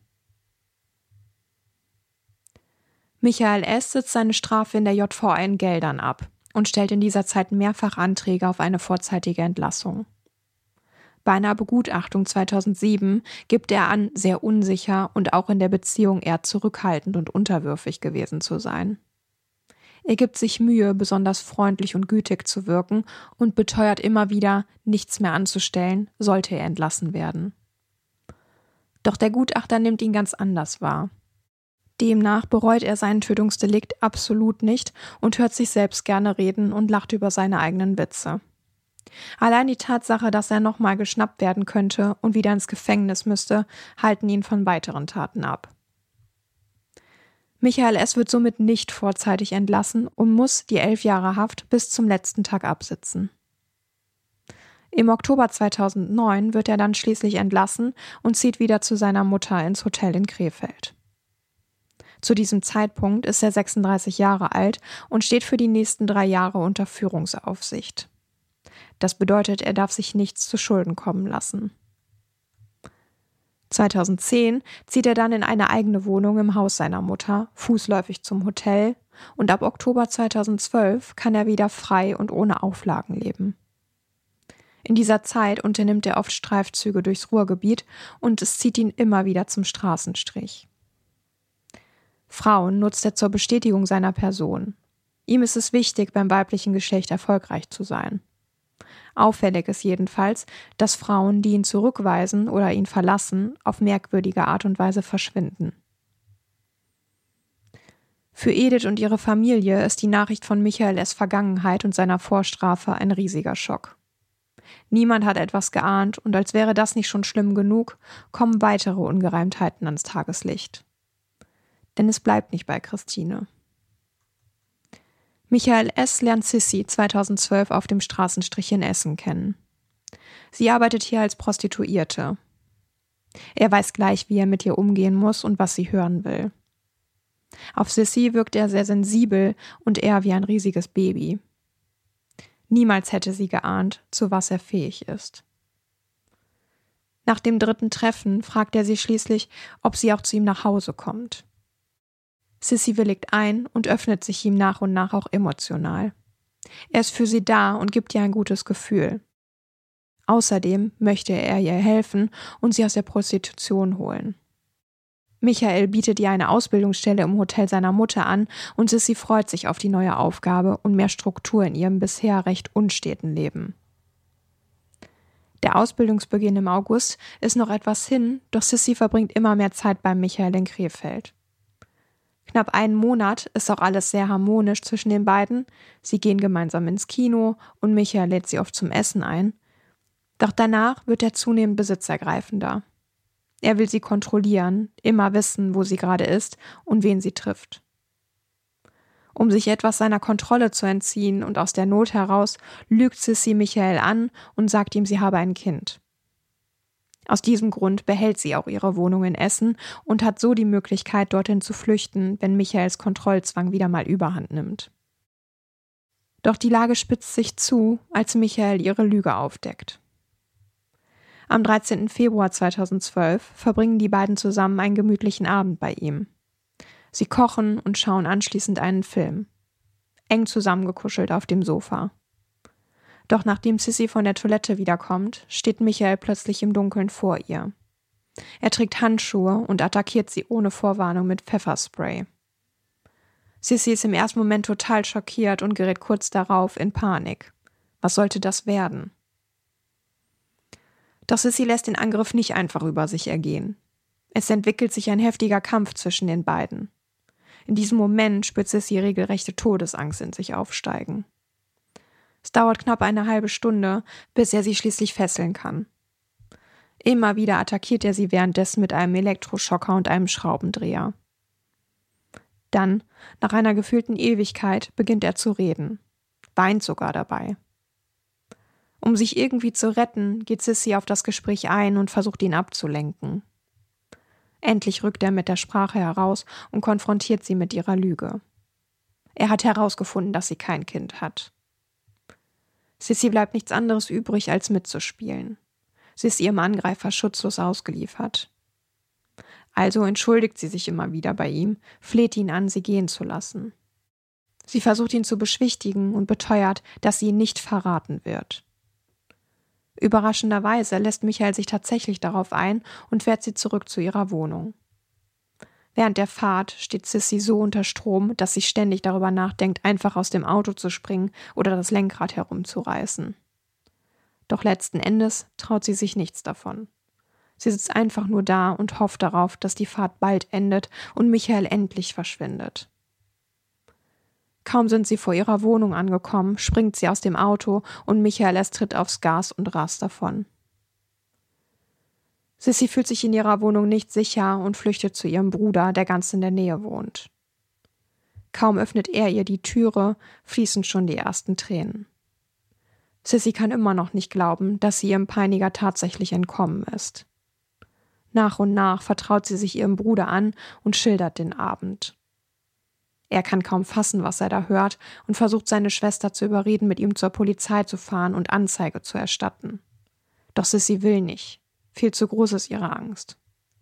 Michael S. sitzt seine Strafe in der J V A in Geldern ab und stellt in dieser Zeit mehrfach Anträge auf eine vorzeitige Entlassung. Bei einer Begutachtung zweitausendsieben gibt er an, sehr unsicher und auch in der Beziehung eher zurückhaltend und unterwürfig gewesen zu sein. Er gibt sich Mühe, besonders freundlich und gütig zu wirken und beteuert immer wieder, nichts mehr anzustellen, sollte er entlassen werden. Doch der Gutachter nimmt ihn ganz anders wahr. Demnach bereut er seinen Tötungsdelikt absolut nicht und hört sich selbst gerne reden und lacht über seine eigenen Witze. Allein die Tatsache, dass er nochmal geschnappt werden könnte und wieder ins Gefängnis müsste, halten ihn von weiteren Taten ab. Michael S. wird somit nicht vorzeitig entlassen und muss die elf Jahre Haft bis zum letzten Tag absitzen. Im Oktober zweitausendneun wird er dann schließlich entlassen und zieht wieder zu seiner Mutter ins Hotel in Krefeld. Zu diesem Zeitpunkt ist er sechsunddreißig Jahre alt und steht für die nächsten drei Jahre unter Führungsaufsicht. Das bedeutet, er darf sich nichts zu Schulden kommen lassen. zweitausendzehn zieht er dann in eine eigene Wohnung im Haus seiner Mutter, fußläufig zum Hotel, und ab Oktober zweitausendzwölf kann er wieder frei und ohne Auflagen leben. In dieser Zeit unternimmt er oft Streifzüge durchs Ruhrgebiet und es zieht ihn immer wieder zum Straßenstrich. Frauen nutzt er zur Bestätigung seiner Person. Ihm ist es wichtig, beim weiblichen Geschlecht erfolgreich zu sein. Auffällig ist jedenfalls, dass Frauen, die ihn zurückweisen oder ihn verlassen, auf merkwürdige Art und Weise verschwinden. Für Edith und ihre Familie ist die Nachricht von Michael S. Vergangenheit und seiner Vorstrafe ein riesiger Schock. Niemand hat etwas geahnt und als wäre das nicht schon schlimm genug, kommen weitere Ungereimtheiten ans Tageslicht. Denn es bleibt nicht bei Christine. Michael S. lernt Sissy zweitausendzwölf auf dem Straßenstrich in Essen kennen. Sie arbeitet hier als Prostituierte. Er weiß gleich, wie er mit ihr umgehen muss und was sie hören will. Auf Sissy wirkt er sehr sensibel und eher wie ein riesiges Baby. Niemals hätte sie geahnt, zu was er fähig ist. Nach dem dritten Treffen fragt er sie schließlich, ob sie auch zu ihm nach Hause kommt. Sissy willigt ein und öffnet sich ihm nach und nach auch emotional. Er ist für sie da und gibt ihr ein gutes Gefühl. Außerdem möchte er ihr helfen und sie aus der Prostitution holen. Michael bietet ihr eine Ausbildungsstelle im Hotel seiner Mutter an und Sissy freut sich auf die neue Aufgabe und mehr Struktur in ihrem bisher recht unsteten Leben. Der Ausbildungsbeginn im August ist noch etwas hin, doch Sissy verbringt immer mehr Zeit bei Michael in Krefeld. Knapp einen Monat ist auch alles sehr harmonisch zwischen den beiden. Sie gehen gemeinsam ins Kino und Michael lädt sie oft zum Essen ein. Doch danach wird er zunehmend besitzergreifender. Er will sie kontrollieren, immer wissen, wo sie gerade ist und wen sie trifft. Um sich etwas seiner Kontrolle zu entziehen und aus der Not heraus, lügt Sissy Michael an und sagt ihm, sie habe ein Kind. Aus diesem Grund behält sie auch ihre Wohnung in Essen und hat so die Möglichkeit, dorthin zu flüchten, wenn Michaels Kontrollzwang wieder mal Überhand nimmt. Doch die Lage spitzt sich zu, als Michael ihre Lüge aufdeckt. Am dreizehnten Februar zweitausendzwölf verbringen die beiden zusammen einen gemütlichen Abend bei ihm. Sie kochen und schauen anschließend einen Film. Eng zusammengekuschelt auf dem Sofa. Doch nachdem Sissy von der Toilette wiederkommt, steht Michael plötzlich im Dunkeln vor ihr. Er trägt Handschuhe und attackiert sie ohne Vorwarnung mit Pfefferspray. Sissy ist im ersten Moment total schockiert und gerät kurz darauf in Panik. Was sollte das werden? Doch Sissy lässt den Angriff nicht einfach über sich ergehen. Es entwickelt sich ein heftiger Kampf zwischen den beiden. In diesem Moment spürt Sissy regelrechte Todesangst in sich aufsteigen. Es dauert knapp eine halbe Stunde, bis er sie schließlich fesseln kann. Immer wieder attackiert er sie währenddessen mit einem Elektroschocker und einem Schraubendreher. Dann, nach einer gefühlten Ewigkeit, beginnt er zu reden, weint sogar dabei. Um sich irgendwie zu retten, geht Sissy auf das Gespräch ein und versucht ihn abzulenken. Endlich rückt er mit der Sprache heraus und konfrontiert sie mit ihrer Lüge. Er hat herausgefunden, dass sie kein Kind hat. Sissy bleibt nichts anderes übrig, als mitzuspielen. Sie ist ihrem Angreifer schutzlos ausgeliefert. Also entschuldigt sie sich immer wieder bei ihm, fleht ihn an, sie gehen zu lassen. Sie versucht ihn zu beschwichtigen und beteuert, dass sie ihn nicht verraten wird. Überraschenderweise lässt Michael sich tatsächlich darauf ein und fährt sie zurück zu ihrer Wohnung. Während der Fahrt steht Sissy so unter Strom, dass sie ständig darüber nachdenkt, einfach aus dem Auto zu springen oder das Lenkrad herumzureißen. Doch letzten Endes traut sie sich nichts davon. Sie sitzt einfach nur da und hofft darauf, dass die Fahrt bald endet und Michael endlich verschwindet. Kaum sind sie vor ihrer Wohnung angekommen, springt sie aus dem Auto und Michael erst tritt aufs Gas und rast davon. Sissy fühlt sich in ihrer Wohnung nicht sicher und flüchtet zu ihrem Bruder, der ganz in der Nähe wohnt. Kaum öffnet er ihr die Türe, fließen schon die ersten Tränen. Sissy kann immer noch nicht glauben, dass sie ihrem Peiniger tatsächlich entkommen ist. Nach und nach vertraut sie sich ihrem Bruder an und schildert den Abend. Er kann kaum fassen, was er da hört, und versucht seine Schwester zu überreden, mit ihm zur Polizei zu fahren und Anzeige zu erstatten. Doch Sissy will nicht. Viel zu groß ist ihre Angst.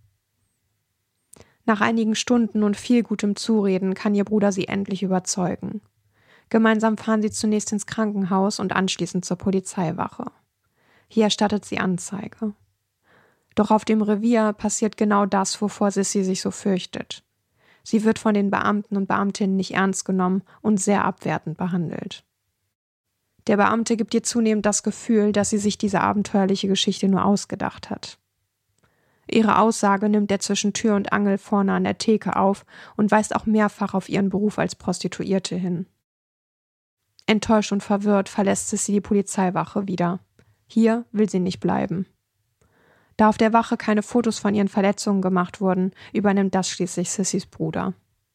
Nach einigen Stunden und viel gutem Zureden kann ihr Bruder sie endlich überzeugen. Gemeinsam fahren sie zunächst ins Krankenhaus und anschließend zur Polizeiwache. Hier erstattet sie Anzeige. Doch auf dem Revier passiert genau das, wovor Sissy sich so fürchtet. Sie wird von den Beamten und Beamtinnen nicht ernst genommen und sehr abwertend behandelt. Der Beamte gibt ihr zunehmend das Gefühl, dass sie sich diese abenteuerliche Geschichte nur ausgedacht hat. Ihre Aussage nimmt er zwischen Tür und Angel vorne an der Theke auf und weist auch mehrfach auf ihren Beruf als Prostituierte hin. Enttäuscht und verwirrt verlässt Sissy die Polizeiwache wieder. Hier will sie nicht bleiben. Da auf der Wache keine Fotos von ihren Verletzungen gemacht wurden, übernimmt das schließlich Sissys Bruder.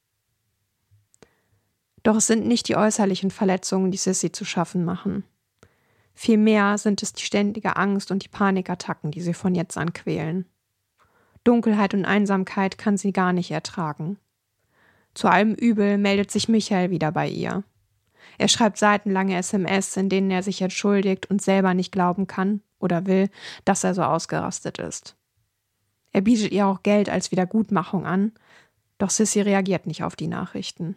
Doch es sind nicht die äußerlichen Verletzungen, die Sissy zu schaffen machen. Vielmehr sind es die ständige Angst und die Panikattacken, die sie von jetzt an quälen. Dunkelheit und Einsamkeit kann sie gar nicht ertragen. Zu allem Übel meldet sich Michael wieder bei ihr. Er schreibt seitenlange S M S, in denen er sich entschuldigt und selber nicht glauben kann oder will, dass er so ausgerastet ist. Er bietet ihr auch Geld als Wiedergutmachung an, doch Sissy reagiert nicht auf die Nachrichten.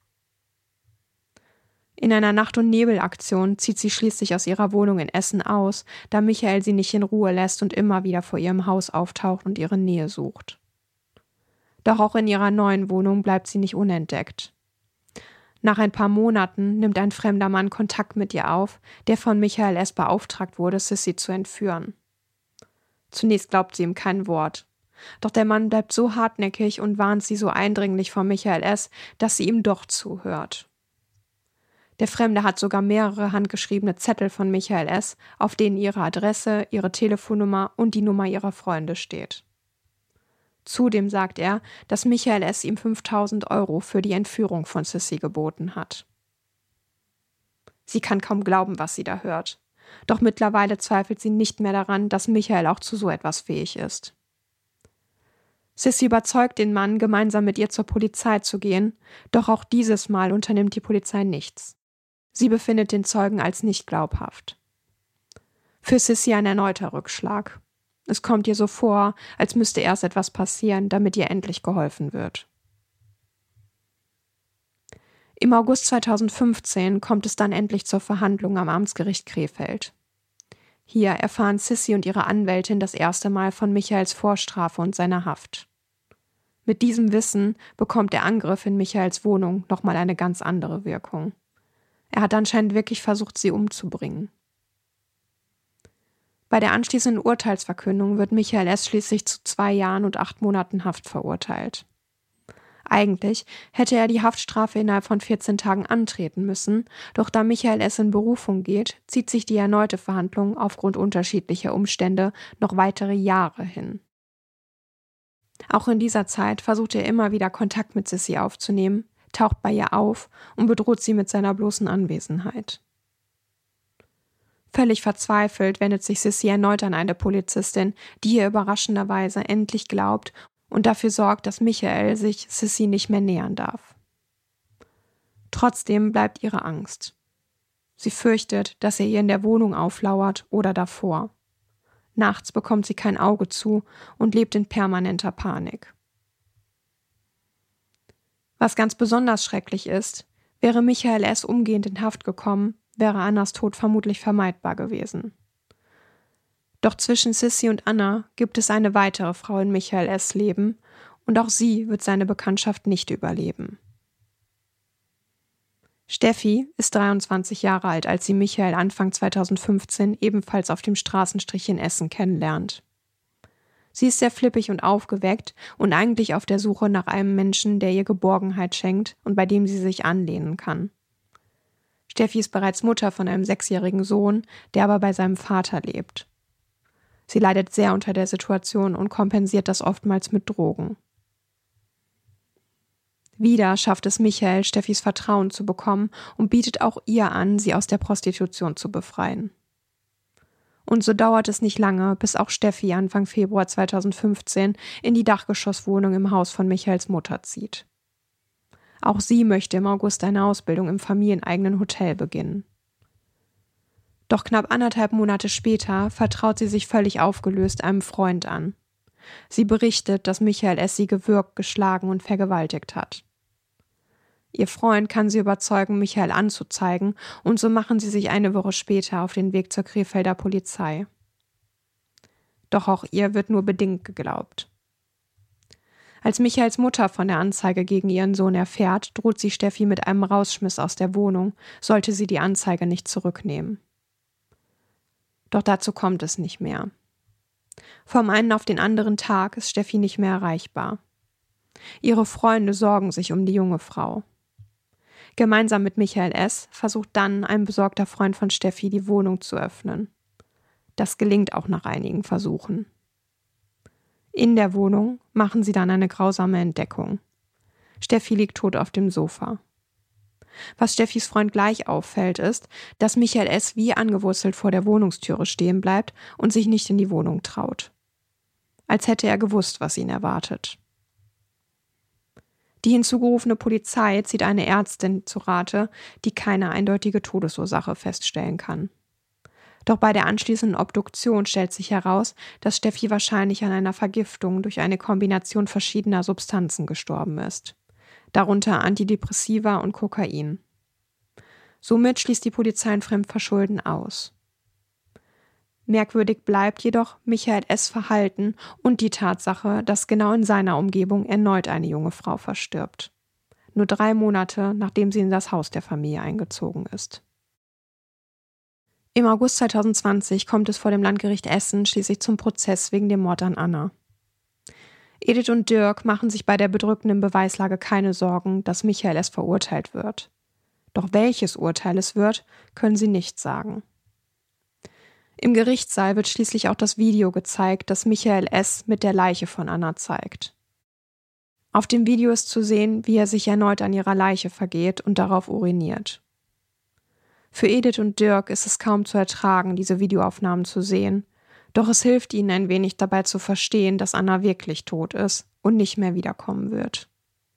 In einer Nacht- und Nebelaktion zieht sie schließlich aus ihrer Wohnung in Essen aus, da Michael sie nicht in Ruhe lässt und immer wieder vor ihrem Haus auftaucht und ihre Nähe sucht. Doch auch in ihrer neuen Wohnung bleibt sie nicht unentdeckt. Nach ein paar Monaten nimmt ein fremder Mann Kontakt mit ihr auf, der von Michael S. beauftragt wurde, Sissy zu entführen. Zunächst glaubt sie ihm kein Wort. Doch der Mann bleibt so hartnäckig und warnt sie so eindringlich vor Michael S., dass sie ihm doch zuhört. Der Fremde hat sogar mehrere handgeschriebene Zettel von Michael S., auf denen ihre Adresse, ihre Telefonnummer und die Nummer ihrer Freunde steht. Zudem sagt er, dass Michael S. ihm fünftausend Euro für die Entführung von Sissy geboten hat. Sie kann kaum glauben, was sie da hört. Doch mittlerweile zweifelt sie nicht mehr daran, dass Michael auch zu so etwas fähig ist. Sissy überzeugt den Mann, gemeinsam mit ihr zur Polizei zu gehen, doch auch dieses Mal unternimmt die Polizei nichts. Sie befindet den Zeugen als nicht glaubhaft. Für Sissy ein erneuter Rückschlag. Es kommt ihr so vor, als müsste erst etwas passieren, damit ihr endlich geholfen wird. Im August zweitausendfünfzehn kommt es dann endlich zur Verhandlung am Amtsgericht Krefeld. Hier erfahren Sissy und ihre Anwältin das erste Mal von Michaels Vorstrafe und seiner Haft. Mit diesem Wissen bekommt der Angriff in Michaels Wohnung nochmal eine ganz andere Wirkung. Er hat anscheinend wirklich versucht, sie umzubringen. Bei der anschließenden Urteilsverkündung wird Michael S. schließlich zu zwei Jahren und acht Monaten Haft verurteilt. Eigentlich hätte er die Haftstrafe innerhalb von vierzehn Tagen antreten müssen, doch da Michael S. in Berufung geht, zieht sich die erneute Verhandlung aufgrund unterschiedlicher Umstände noch weitere Jahre hin. Auch in dieser Zeit versucht er immer wieder Kontakt mit Sissy aufzunehmen, taucht bei ihr auf und bedroht sie mit seiner bloßen Anwesenheit. Völlig verzweifelt wendet sich Sissy erneut an eine Polizistin, die ihr überraschenderweise endlich glaubt und dafür sorgt, dass Michael sich Sissy nicht mehr nähern darf. Trotzdem bleibt ihre Angst. Sie fürchtet, dass er ihr in der Wohnung auflauert oder davor. Nachts bekommt sie kein Auge zu und lebt in permanenter Panik. Was ganz besonders schrecklich ist, wäre Michael S. umgehend in Haft gekommen, wäre Annas Tod vermutlich vermeidbar gewesen. Doch zwischen Sissy und Anna gibt es eine weitere Frau in Michael S. Leben und auch sie wird seine Bekanntschaft nicht überleben. Steffi ist dreiundzwanzig Jahre alt, als sie Michael Anfang zweitausendfünfzehn ebenfalls auf dem Straßenstrich in Essen kennenlernt. Sie ist sehr flippig und aufgeweckt und eigentlich auf der Suche nach einem Menschen, der ihr Geborgenheit schenkt und bei dem sie sich anlehnen kann. Steffi ist bereits Mutter von einem sechsjährigen Sohn, der aber bei seinem Vater lebt. Sie leidet sehr unter der Situation und kompensiert das oftmals mit Drogen. Wieder schafft es Michael, Steffis Vertrauen zu bekommen und bietet auch ihr an, sie aus der Prostitution zu befreien. Und so dauert es nicht lange, bis auch Steffi Anfang Februar zweitausendfünfzehn in die Dachgeschosswohnung im Haus von Michaels Mutter zieht. Auch sie möchte im August eine Ausbildung im familieneigenen Hotel beginnen. Doch knapp anderthalb Monate später vertraut sie sich völlig aufgelöst einem Freund an. Sie berichtet, dass Michael S. sie gewürgt, geschlagen und vergewaltigt hat. Ihr Freund kann sie überzeugen, Michael anzuzeigen, und so machen sie sich eine Woche später auf den Weg zur Krefelder Polizei. Doch auch ihr wird nur bedingt geglaubt. Als Michaels Mutter von der Anzeige gegen ihren Sohn erfährt, droht sie Steffi mit einem Rausschmiss aus der Wohnung, sollte sie die Anzeige nicht zurücknehmen. Doch dazu kommt es nicht mehr. Vom einen auf den anderen Tag ist Steffi nicht mehr erreichbar. Ihre Freunde sorgen sich um die junge Frau. Gemeinsam mit Michael S. versucht dann ein besorgter Freund von Steffi, die Wohnung zu öffnen. Das gelingt auch nach einigen Versuchen. In der Wohnung machen sie dann eine grausame Entdeckung. Steffi liegt tot auf dem Sofa. Was Steffis Freund gleich auffällt, ist, dass Michael S. wie angewurzelt vor der Wohnungstüre stehen bleibt und sich nicht in die Wohnung traut. Als hätte er gewusst, was ihn erwartet. Die hinzugerufene Polizei zieht eine Ärztin zu Rate, die keine eindeutige Todesursache feststellen kann. Doch bei der anschließenden Obduktion stellt sich heraus, dass Steffi wahrscheinlich an einer Vergiftung durch eine Kombination verschiedener Substanzen gestorben ist. Darunter Antidepressiva und Kokain. Somit schließt die Polizei ein Fremdverschulden aus. Merkwürdig bleibt jedoch Michael S. Verhalten und die Tatsache, dass genau in seiner Umgebung erneut eine junge Frau verstirbt. Nur drei Monate, nachdem sie in das Haus der Familie eingezogen ist. Im August zweitausendzwanzig kommt es vor dem Landgericht Essen schließlich zum Prozess wegen dem Mord an Anna. Edith und Dirk machen sich bei der bedrückenden Beweislage keine Sorgen, dass Michael S. verurteilt wird. Doch welches Urteil es wird, können sie nicht sagen. Im Gerichtssaal wird schließlich auch das Video gezeigt, das Michael S. mit der Leiche von Anna zeigt. Auf dem Video ist zu sehen, wie er sich erneut an ihrer Leiche vergeht und darauf uriniert. Für Edith und Dirk ist es kaum zu ertragen, diese Videoaufnahmen zu sehen, doch es hilft ihnen ein wenig dabei zu verstehen, dass Anna wirklich tot ist und nicht mehr wiederkommen wird.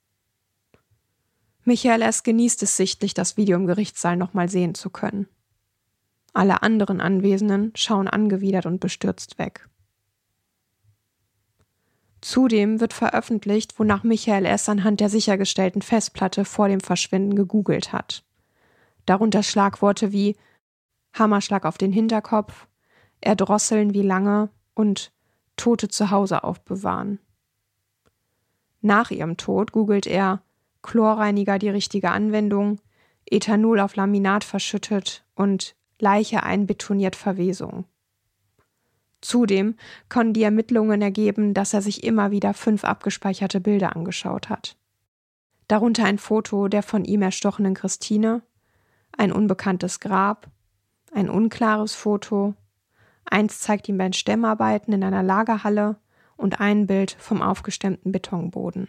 Michael S. genießt es sichtlich, das Video im Gerichtssaal nochmal sehen zu können. Alle anderen Anwesenden schauen angewidert und bestürzt weg. Zudem wird veröffentlicht, wonach Michael S. anhand der sichergestellten Festplatte vor dem Verschwinden gegoogelt hat. Darunter Schlagworte wie Hammerschlag auf den Hinterkopf, Erdrosseln wie lange und Tote zu Hause aufbewahren. Nach ihrem Tod googelt er Chlorreiniger die richtige Anwendung, Ethanol auf Laminat verschüttet und Leiche einbetoniert Verwesung. Zudem konnten die Ermittlungen ergeben, dass er sich immer wieder fünf abgespeicherte Bilder angeschaut hat. Darunter ein Foto der von ihm erstochenen Christine, ein unbekanntes Grab, ein unklares Foto, eins zeigt ihn bei Stemmarbeiten in einer Lagerhalle und ein Bild vom aufgestemmten Betonboden.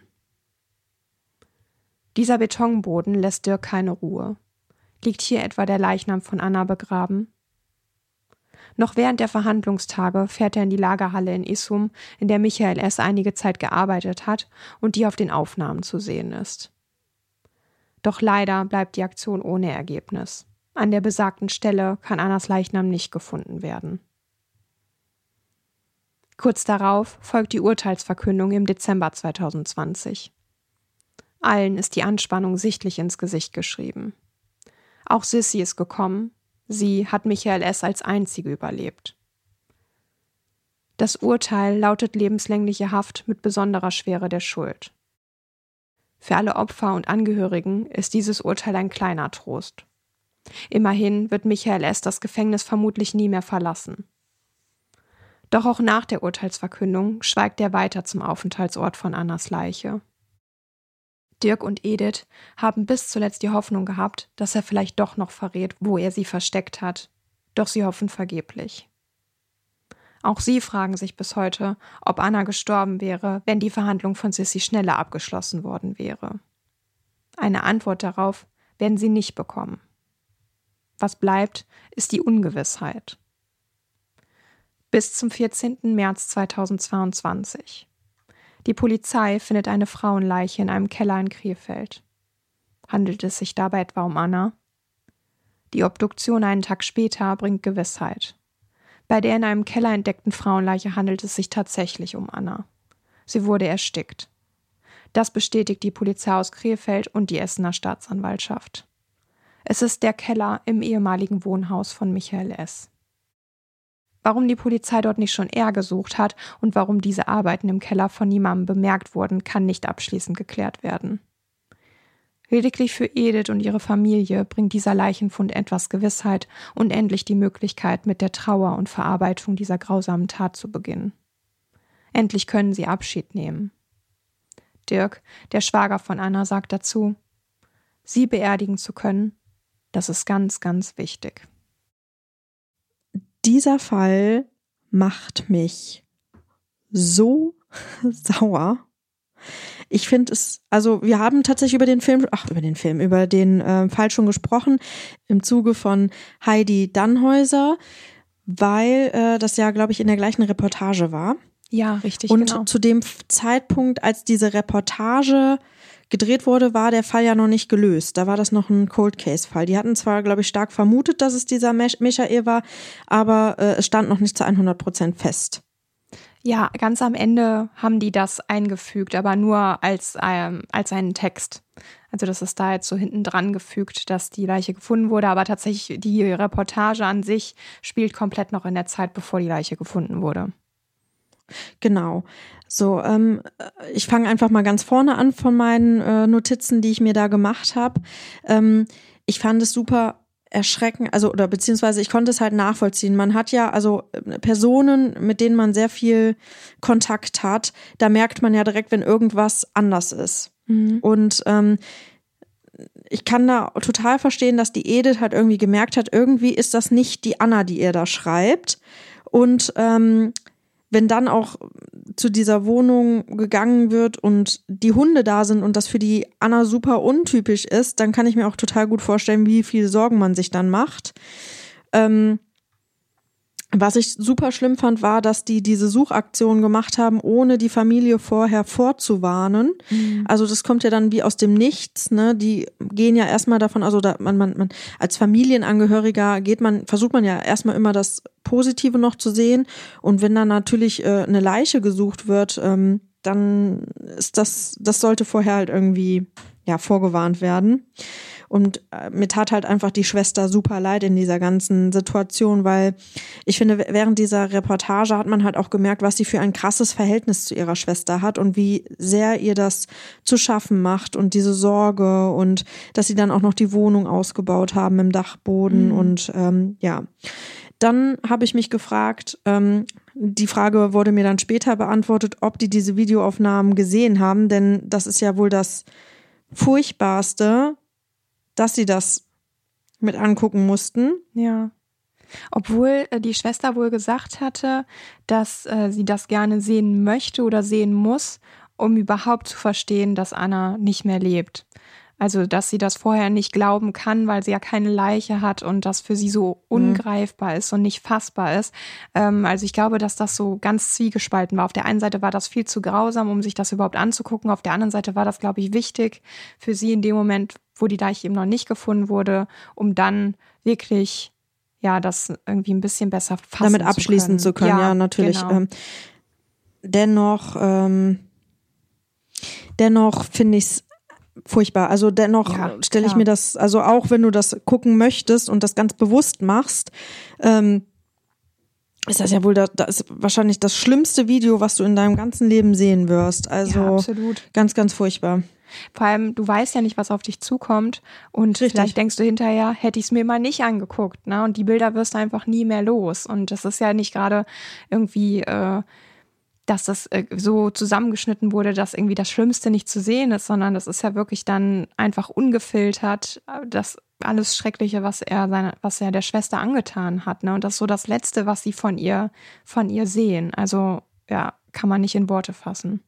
Dieser Betonboden lässt Dirk keine Ruhe. Liegt hier etwa der Leichnam von Anna begraben? Noch während der Verhandlungstage fährt er in die Lagerhalle in Issum, in der Michael S. einige Zeit gearbeitet hat und die auf den Aufnahmen zu sehen ist. Doch leider bleibt die Aktion ohne Ergebnis. An der besagten Stelle kann Annas Leichnam nicht gefunden werden. Kurz darauf folgt die Urteilsverkündung im Dezember zweitausendzwanzig. Allen ist die Anspannung sichtlich ins Gesicht geschrieben. Auch Sissy ist gekommen. Sie hat Michael S. als einzige überlebt. Das Urteil lautet lebenslängliche Haft mit besonderer Schwere der Schuld. Für alle Opfer und Angehörigen ist dieses Urteil ein kleiner Trost. Immerhin wird Michael S. das Gefängnis vermutlich nie mehr verlassen. Doch auch nach der Urteilsverkündung schweigt er weiter zum Aufenthaltsort von Annas Leiche. Dirk und Edith haben bis zuletzt die Hoffnung gehabt, dass er vielleicht doch noch verrät, wo er sie versteckt hat. Doch sie hoffen vergeblich. Auch sie fragen sich bis heute, ob Anna gestorben wäre, wenn die Verhandlung von Sissy schneller abgeschlossen worden wäre. Eine Antwort darauf werden sie nicht bekommen. Was bleibt, ist die Ungewissheit. Bis zum vierzehnten März zweitausendzweiundzwanzig. Die Polizei findet eine Frauenleiche in einem Keller in Krefeld. Handelt es sich dabei etwa um Anna? Die Obduktion einen Tag später bringt Gewissheit. Bei der in einem Keller entdeckten Frauenleiche handelt es sich tatsächlich um Anna. Sie wurde erstickt. Das bestätigt die Polizei aus Krefeld und die Essener Staatsanwaltschaft. Es ist der Keller im ehemaligen Wohnhaus von Michael S. Warum die Polizei dort nicht schon eher gesucht hat und warum diese Arbeiten im Keller von niemandem bemerkt wurden, kann nicht abschließend geklärt werden. Lediglich für Edith und ihre Familie bringt dieser Leichenfund etwas Gewissheit und endlich die Möglichkeit, mit der Trauer und Verarbeitung dieser grausamen Tat zu beginnen. Endlich können sie Abschied nehmen. Dirk, der Schwager von Anna, sagt dazu: Sie beerdigen zu können, das ist ganz, ganz wichtig. Dieser Fall macht mich so sauer. Ich finde es, also wir haben tatsächlich über den Film, ach über den Film, über den äh, Fall schon gesprochen im Zuge von Heidi Dannhäuser, weil äh, das ja, glaube ich, in der gleichen Reportage war. Ja, richtig, Und genau. zu dem Zeitpunkt, als diese Reportage gedreht wurde, war der Fall ja noch nicht gelöst. Da war das noch ein Cold-Case-Fall. Die hatten zwar, glaube ich, stark vermutet, dass es dieser Michael war, aber äh, es stand noch nicht zu hundert Prozent fest. Ja, ganz am Ende haben die das eingefügt, aber nur als, ähm, als einen Text. Also das ist da jetzt so hinten dran gefügt, dass die Leiche gefunden wurde, aber tatsächlich die Reportage an sich spielt komplett noch in der Zeit, bevor die Leiche gefunden wurde. Genau. So, ähm, ich fange einfach mal ganz vorne an von meinen äh, Notizen, die ich mir da gemacht habe. Ähm, ich fand es super erschreckend, also oder beziehungsweise ich konnte es halt nachvollziehen. Man hat ja also Personen, mit denen man sehr viel Kontakt hat, da merkt man ja direkt, wenn irgendwas anders ist. Mhm. Und ähm, ich kann da total verstehen, dass die Edith halt irgendwie gemerkt hat, irgendwie ist das nicht die Anna, die ihr da schreibt. Und ähm, wenn dann auch zu dieser Wohnung gegangen wird und die Hunde da sind und das für die Anna super untypisch ist, dann kann ich mir auch total gut vorstellen, wie viel Sorgen man sich dann macht. Ähm, was ich super schlimm fand, war, dass die diese Suchaktion gemacht haben, ohne die Familie vorher vorzuwarnen. Mhm. Also das kommt ja dann wie aus dem Nichts, ne? Die gehen ja erstmal davon, also da man, man, man als Familienangehöriger geht man, versucht man ja erstmal immer das Positive noch zu sehen. Und wenn dann natürlich äh, eine Leiche gesucht wird, ähm, dann ist das, das sollte vorher halt irgendwie ja vorgewarnt werden. Und äh, mir tat halt einfach die Schwester super leid in dieser ganzen Situation, weil ich finde, während dieser Reportage hat man halt auch gemerkt, was sie für ein krasses Verhältnis zu ihrer Schwester hat und wie sehr ihr das zu schaffen macht und diese Sorge und dass sie dann auch noch die Wohnung ausgebaut haben im Dachboden. Mhm. Und ähm, ja, dann habe ich mich gefragt, ähm, die Frage wurde mir dann später beantwortet, ob die diese Videoaufnahmen gesehen haben, denn das ist ja wohl das Furchtbarste, dass sie das mit angucken mussten. Ja. Obwohl äh, die Schwester wohl gesagt hatte, dass äh, sie das gerne sehen möchte oder sehen muss, um überhaupt zu verstehen, dass Anna nicht mehr lebt. Also, dass sie das vorher nicht glauben kann, weil sie ja keine Leiche hat und das für sie so ungreifbar ist und nicht fassbar ist. Ähm, also ich glaube, dass das so ganz zwiegespalten war. Auf der einen Seite war das viel zu grausam, um sich das überhaupt anzugucken. Auf der anderen Seite war das, glaube ich, wichtig für sie in dem Moment, wo die Leiche eben noch nicht gefunden wurde, um dann wirklich, ja, das irgendwie ein bisschen besser fassen damit abschließen zu können. Zu können. Ja, ja, natürlich. Genau. Ähm, dennoch, ähm, dennoch finde ich es furchtbar. Also dennoch ja, stelle ich mir das, also auch wenn du das gucken möchtest und das ganz bewusst machst, ähm, ist das ja wohl, da, da ist wahrscheinlich das schlimmste Video, was du in deinem ganzen Leben sehen wirst. Also ja, absolut. Ganz, ganz furchtbar. Vor allem, du weißt ja nicht, was auf dich zukommt und Richtig. Vielleicht denkst du hinterher, hätte ich es mir mal nicht angeguckt, ne? Und die Bilder wirst du einfach nie mehr los. Und das ist ja nicht gerade irgendwie äh, dass das äh, so zusammengeschnitten wurde, dass irgendwie das Schlimmste nicht zu sehen ist, sondern das ist ja wirklich dann einfach ungefiltert, das alles Schreckliche, was er seine, was er der Schwester angetan hat, ne? Und das ist so das Letzte, was sie von ihr, von ihr sehen. Also ja, kann man nicht in Worte fassen.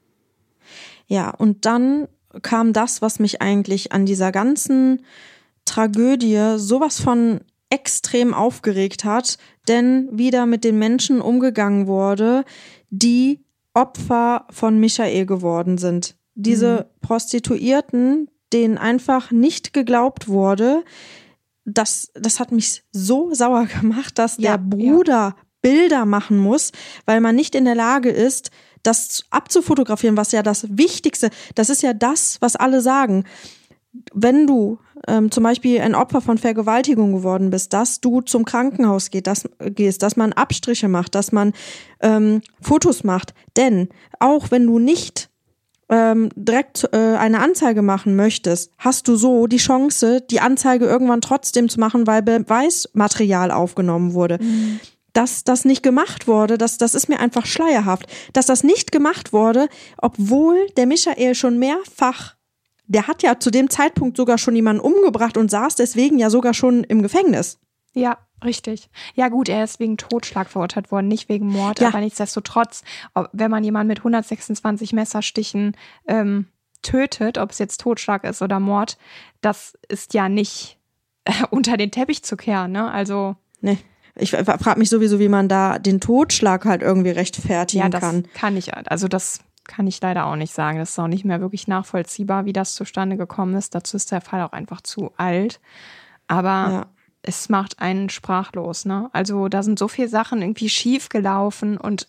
Ja, und dann kam das, was mich eigentlich an dieser ganzen Tragödie sowas von extrem aufgeregt hat, denn wieder mit den Menschen umgegangen wurde, die Opfer von Michael geworden sind. Diese mhm. Prostituierten, denen einfach nicht geglaubt wurde, das, das hat mich so sauer gemacht, dass ja, der Bruder ja. Bilder machen muss, weil man nicht in der Lage ist, das abzufotografieren, was ja das Wichtigste, das ist ja das, was alle sagen. Wenn du ähm, zum Beispiel ein Opfer von Vergewaltigung geworden bist, dass du zum Krankenhaus geht, dass, gehst, dass man Abstriche macht, dass man ähm, Fotos macht. Denn auch wenn du nicht ähm, direkt äh, eine Anzeige machen möchtest, hast du so die Chance, die Anzeige irgendwann trotzdem zu machen, weil Beweismaterial aufgenommen wurde. Mhm. Dass das nicht gemacht wurde, das, das ist mir einfach schleierhaft. Dass das nicht gemacht wurde, obwohl der Michael schon mehrfach, der hat ja zu dem Zeitpunkt sogar schon jemanden umgebracht und saß deswegen ja sogar schon im Gefängnis. Ja, richtig. Ja gut, er ist wegen Totschlag verurteilt worden, nicht wegen Mord, ja. Aber nichtsdestotrotz, wenn man jemanden mit hundertsechsundzwanzig Messerstichen ähm, tötet, ob es jetzt Totschlag ist oder Mord, das ist ja nicht äh, unter den Teppich zu kehren, ne? Also nee. Ich frage mich sowieso, wie man da den Totschlag halt irgendwie rechtfertigen ja, das kann. kann ich, also das kann ich leider auch nicht sagen. Das ist auch nicht mehr wirklich nachvollziehbar, wie das zustande gekommen ist. Dazu ist der Fall auch einfach zu alt. Aber ja. Es macht einen sprachlos, ne? Also da sind so viele Sachen irgendwie schief gelaufen und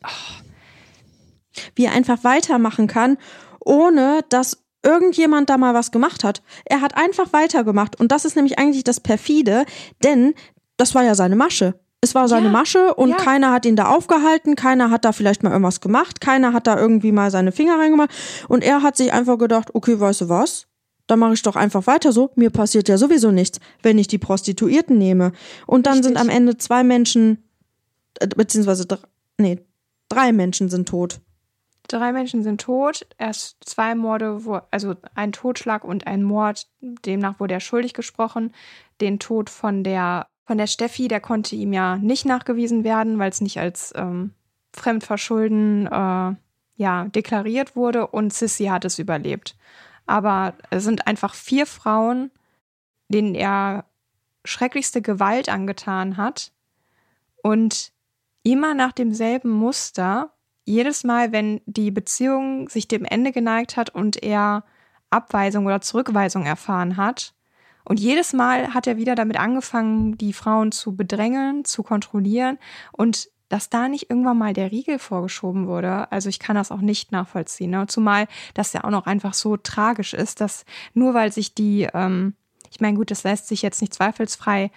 oh. Wie er einfach weitermachen kann, ohne dass irgendjemand da mal was gemacht hat. Er hat einfach weitergemacht und das ist nämlich eigentlich das Perfide, denn das war ja seine Masche. Es war seine ja, Masche und ja. keiner hat ihn da aufgehalten, keiner hat da vielleicht mal irgendwas gemacht, keiner hat da irgendwie mal seine Finger reingemacht und er hat sich einfach gedacht, okay, weißt du was, dann mache ich doch einfach weiter so, mir passiert ja sowieso nichts, wenn ich die Prostituierten nehme. Und dann Richtig. Sind am Ende zwei Menschen, beziehungsweise drei, nee, drei Menschen sind tot. Drei Menschen sind tot, erst zwei Morde, wo, also ein Totschlag und ein Mord, demnach wurde er schuldig gesprochen, den Tod von der Von der Steffi, der konnte ihm ja nicht nachgewiesen werden, weil es nicht als ähm, Fremdverschulden äh, ja, deklariert wurde und Sissy hat es überlebt. Aber es sind einfach vier Frauen, denen er schrecklichste Gewalt angetan hat und immer nach demselben Muster, jedes Mal, wenn die Beziehung sich dem Ende geneigt hat und er Abweisung oder Zurückweisung erfahren hat, und jedes Mal hat er wieder damit angefangen, die Frauen zu bedrängeln, zu kontrollieren. Und dass da nicht irgendwann mal der Riegel vorgeschoben wurde. Also ich kann das auch nicht nachvollziehen. Ne? Zumal das ja auch noch einfach so tragisch ist, dass nur weil sich die, ähm, ich meine gut, das lässt sich jetzt nicht zweifelsfrei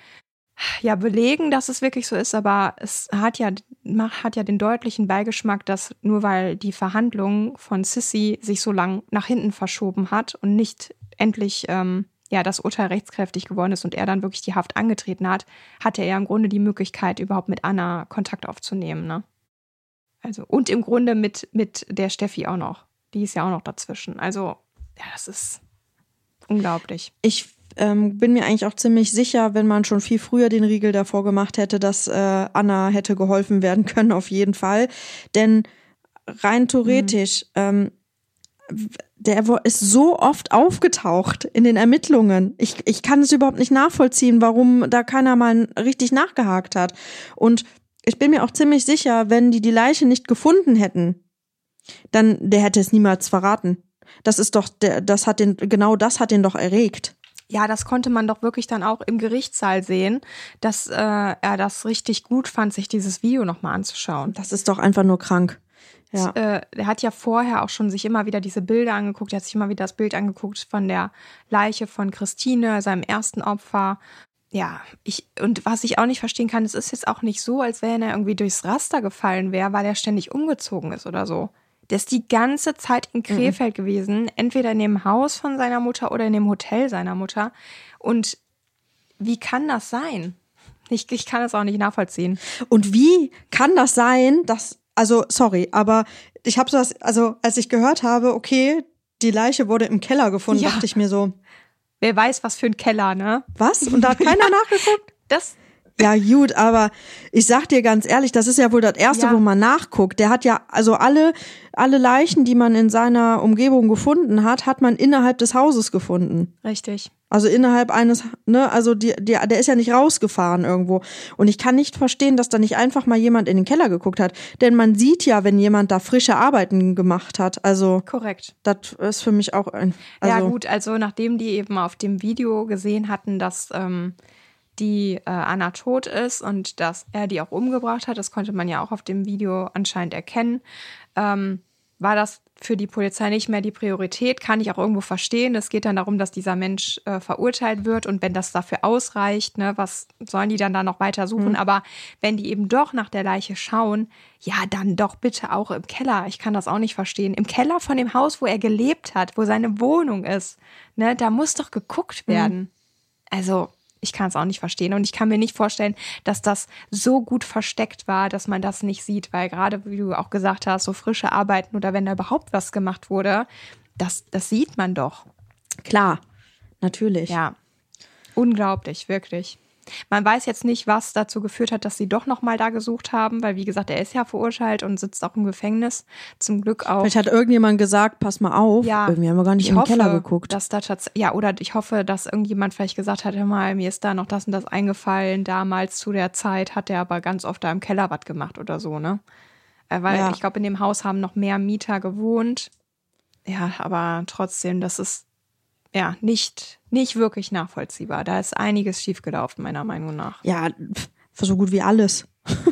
ja belegen, dass es wirklich so ist, aber es hat ja, hat ja den deutlichen Beigeschmack, dass nur weil die Verhandlung von Sissy sich so lang nach hinten verschoben hat und nicht endlich ähm, ja das Urteil rechtskräftig geworden ist und er dann wirklich die Haft angetreten hat, hatte er ja im Grunde die Möglichkeit, überhaupt mit Anna Kontakt aufzunehmen. Ne? Also, und im Grunde mit, mit der Steffi auch noch. Die ist ja auch noch dazwischen. Also, ja, das ist unglaublich. Ich ähm, bin mir eigentlich auch ziemlich sicher, wenn man schon viel früher den Riegel davor gemacht hätte, dass äh, Anna hätte geholfen werden können, auf jeden Fall. Denn rein theoretisch, mhm. ähm, der ist so oft aufgetaucht in den Ermittlungen. Ich, ich kann es überhaupt nicht nachvollziehen, warum da keiner mal richtig nachgehakt hat. Und ich bin mir auch ziemlich sicher, wenn die die Leiche nicht gefunden hätten, dann der hätte es niemals verraten. Das ist doch, der, das hat den, genau das hat den doch erregt. Ja, das konnte man doch wirklich dann auch im Gerichtssaal sehen, dass äh, er das richtig gut fand, sich dieses Video nochmal anzuschauen. Das ist doch einfach nur krank. Ja. Und, äh, er hat ja vorher auch schon sich immer wieder diese Bilder angeguckt, er hat sich immer wieder das Bild angeguckt von der Leiche von Christine, seinem ersten Opfer. Ja, ich und was ich auch nicht verstehen kann, es ist jetzt auch nicht so, als wenn er irgendwie durchs Raster gefallen wäre, weil er ständig umgezogen ist oder so. Der ist die ganze Zeit in Krefeld mhm. gewesen, entweder in dem Haus von seiner Mutter oder in dem Hotel seiner Mutter. Und wie kann das sein? Ich, ich kann das auch nicht nachvollziehen. Und wie kann das sein, dass, also sorry, aber ich habe das, also als ich gehört habe, okay, die Leiche wurde im Keller gefunden, ja. dachte ich mir so. Wer weiß, was für ein Keller, ne? Was? Und da hat keiner ja, nachgeguckt? Das Ja gut, aber ich sag dir ganz ehrlich, das ist ja wohl das Erste, ja. wo man nachguckt. Der hat ja, also alle alle Leichen, die man in seiner Umgebung gefunden hat, hat man innerhalb des Hauses gefunden. Richtig. Also innerhalb eines, ne, also die, die, der ist ja nicht rausgefahren irgendwo. Und ich kann nicht verstehen, dass da nicht einfach mal jemand in den Keller geguckt hat. Denn man sieht ja, wenn jemand da frische Arbeiten gemacht hat. Also korrekt. Das ist für mich auch ein. Also ja gut, also nachdem die eben auf dem Video gesehen hatten, dass ähm, die äh, Anna tot ist und dass er die auch umgebracht hat, das konnte man ja auch auf dem Video anscheinend erkennen, ähm, war das für die Polizei nicht mehr die Priorität, kann ich auch irgendwo verstehen. Es geht dann darum, dass dieser Mensch äh, verurteilt wird und wenn das dafür ausreicht, ne, was sollen die dann da noch weiter suchen? Mhm. Aber wenn die eben doch nach der Leiche schauen, ja, dann doch bitte auch im Keller. Ich kann das auch nicht verstehen. Im Keller von dem Haus, wo er gelebt hat, wo seine Wohnung ist, ne, da muss doch geguckt werden. Mhm. Also ich kann es auch nicht verstehen und ich kann mir nicht vorstellen, dass das so gut versteckt war, dass man das nicht sieht, weil gerade, wie du auch gesagt hast, so frische Arbeiten oder wenn da überhaupt was gemacht wurde, das, das sieht man doch. Klar, natürlich. Ja, unglaublich, wirklich. Man weiß jetzt nicht, was dazu geführt hat, dass sie doch nochmal da gesucht haben, weil wie gesagt, er ist ja verurteilt und sitzt auch im Gefängnis. Zum Glück auch. Vielleicht hat irgendjemand gesagt, pass mal auf, ja, irgendwie haben wir gar nicht in den Keller geguckt. Dass da tats- ja, oder ich hoffe, dass irgendjemand vielleicht gesagt hat, hör mal, mir ist da noch das und das eingefallen. Damals zu der Zeit hat er aber ganz oft da im Keller was gemacht oder so, ne? Weil ja. ich glaube, in dem Haus haben noch mehr Mieter gewohnt. Ja, aber trotzdem, das ist ja nicht, nicht wirklich nachvollziehbar. Da ist einiges schiefgelaufen, meiner Meinung nach. Ja, für so gut wie alles.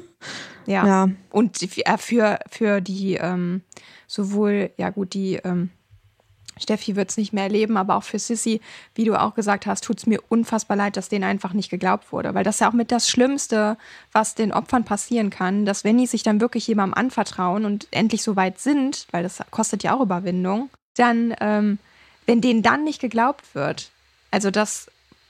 ja. ja. Und für, für die ähm, sowohl, ja gut, die ähm, Steffi wird es nicht mehr erleben, aber auch für Sissy, wie du auch gesagt hast, tut es mir unfassbar leid, dass denen einfach nicht geglaubt wurde. Weil das ist ja auch mit das Schlimmste, was den Opfern passieren kann, dass wenn die sich dann wirklich jemandem anvertrauen und endlich so weit sind, weil das kostet ja auch Überwindung, dann ähm, wenn denen dann nicht geglaubt wird, also das,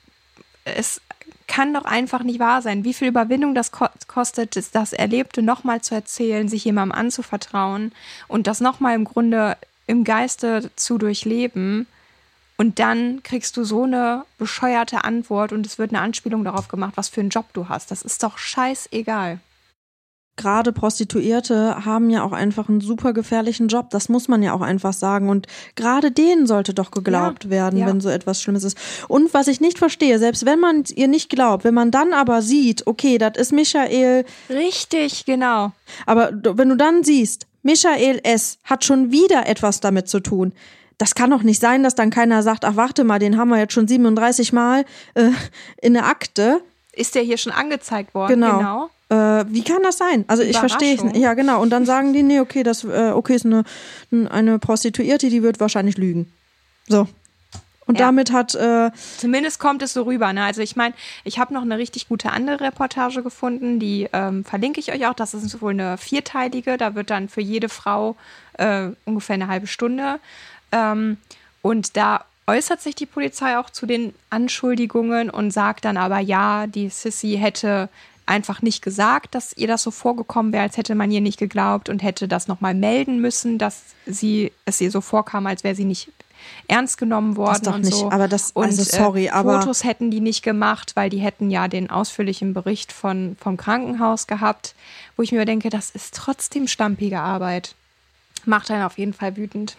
es kann doch einfach nicht wahr sein, wie viel Überwindung das kostet, das Erlebte nochmal zu erzählen, sich jemandem anzuvertrauen und das nochmal im Grunde im Geiste zu durchleben und dann kriegst du so eine bescheuerte Antwort und es wird eine Anspielung darauf gemacht, was für einen Job du hast. Das ist doch scheißegal. Gerade Prostituierte haben ja auch einfach einen super gefährlichen Job, das muss man ja auch einfach sagen und gerade denen sollte doch geglaubt ja, werden, ja. wenn so etwas Schlimmes ist. Und was ich nicht verstehe, selbst wenn man ihr nicht glaubt, wenn man dann aber sieht, okay, das ist Michael. Richtig, genau. Aber wenn du dann siehst, Michael S. hat schon wieder etwas damit zu tun, das kann doch nicht sein, dass dann keiner sagt, ach warte mal, den haben wir jetzt schon siebenunddreißig Mal äh, in der Akte. Ist der hier schon angezeigt worden? Genau. genau. Äh, wie kann das sein? Also ich verstehe es nicht. Ja, genau. Und dann sagen die, nee, okay, das äh, okay ist eine, eine Prostituierte, die wird wahrscheinlich lügen. So. Und Ja. damit hat äh, Zumindest kommt es so rüber. Ne? Also ich meine, ich habe noch eine richtig gute andere Reportage gefunden, die ähm, verlinke ich euch auch. Das ist wohl eine vierteilige. Da wird dann für jede Frau äh, ungefähr eine halbe Stunde. Ähm, und da äußert sich die Polizei auch zu den Anschuldigungen und sagt dann aber, ja, die Sissy hätte einfach nicht gesagt, dass ihr das so vorgekommen wäre, als hätte man ihr nicht geglaubt und hätte das nochmal melden müssen, dass sie es ihr so vorkam, als wäre sie nicht ernst genommen worden Das doch und nicht, so. aber das- und also sorry, äh, aber- Fotos hätten die nicht gemacht, weil die hätten ja den ausführlichen Bericht von, vom Krankenhaus gehabt, wo ich mir denke, das ist trotzdem stampige Arbeit. Macht einen auf jeden Fall wütend.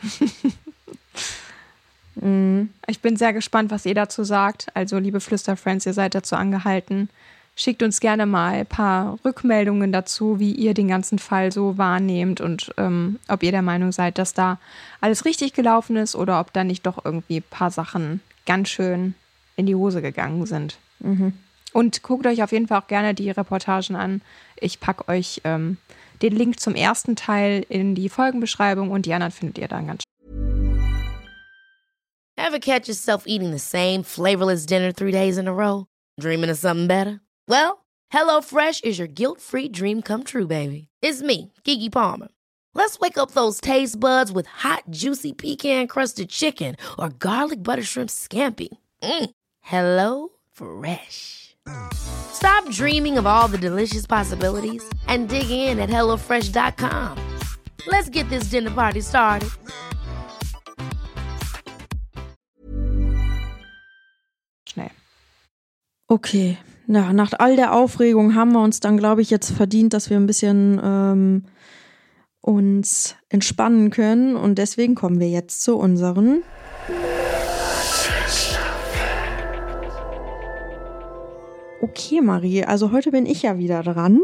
Ich bin sehr gespannt, was ihr dazu sagt. Also, liebe Flüsterfriends, ihr seid dazu angehalten. Schickt uns gerne mal ein paar Rückmeldungen dazu, wie ihr den ganzen Fall so wahrnehmt und ähm, ob ihr der Meinung seid, dass da alles richtig gelaufen ist oder ob da nicht doch irgendwie ein paar Sachen ganz schön in die Hose gegangen sind. Mhm. Und guckt euch auf jeden Fall auch gerne die Reportagen an. Ich packe euch ähm, den Link zum ersten Teil in die Folgenbeschreibung und die anderen findet ihr dann ganz Ever catch yourself eating the same flavorless dinner three days in a row? Dreaming of something better? Well, HelloFresh is your guilt-free dream come true, baby. It's me, Keke Palmer. Let's wake up those taste buds with hot, juicy pecan-crusted chicken or garlic butter shrimp scampi. Mm. Hello Fresh. Stop dreaming of all the delicious possibilities and dig in at hello fresh dot com. Let's get this dinner party started. schnell. Okay, ja, nach all der Aufregung haben wir uns dann, glaube ich, jetzt verdient, dass wir ein bisschen ähm, uns entspannen können. Und deswegen kommen wir jetzt zu unseren Okay, Marie, also heute bin ich ja wieder dran.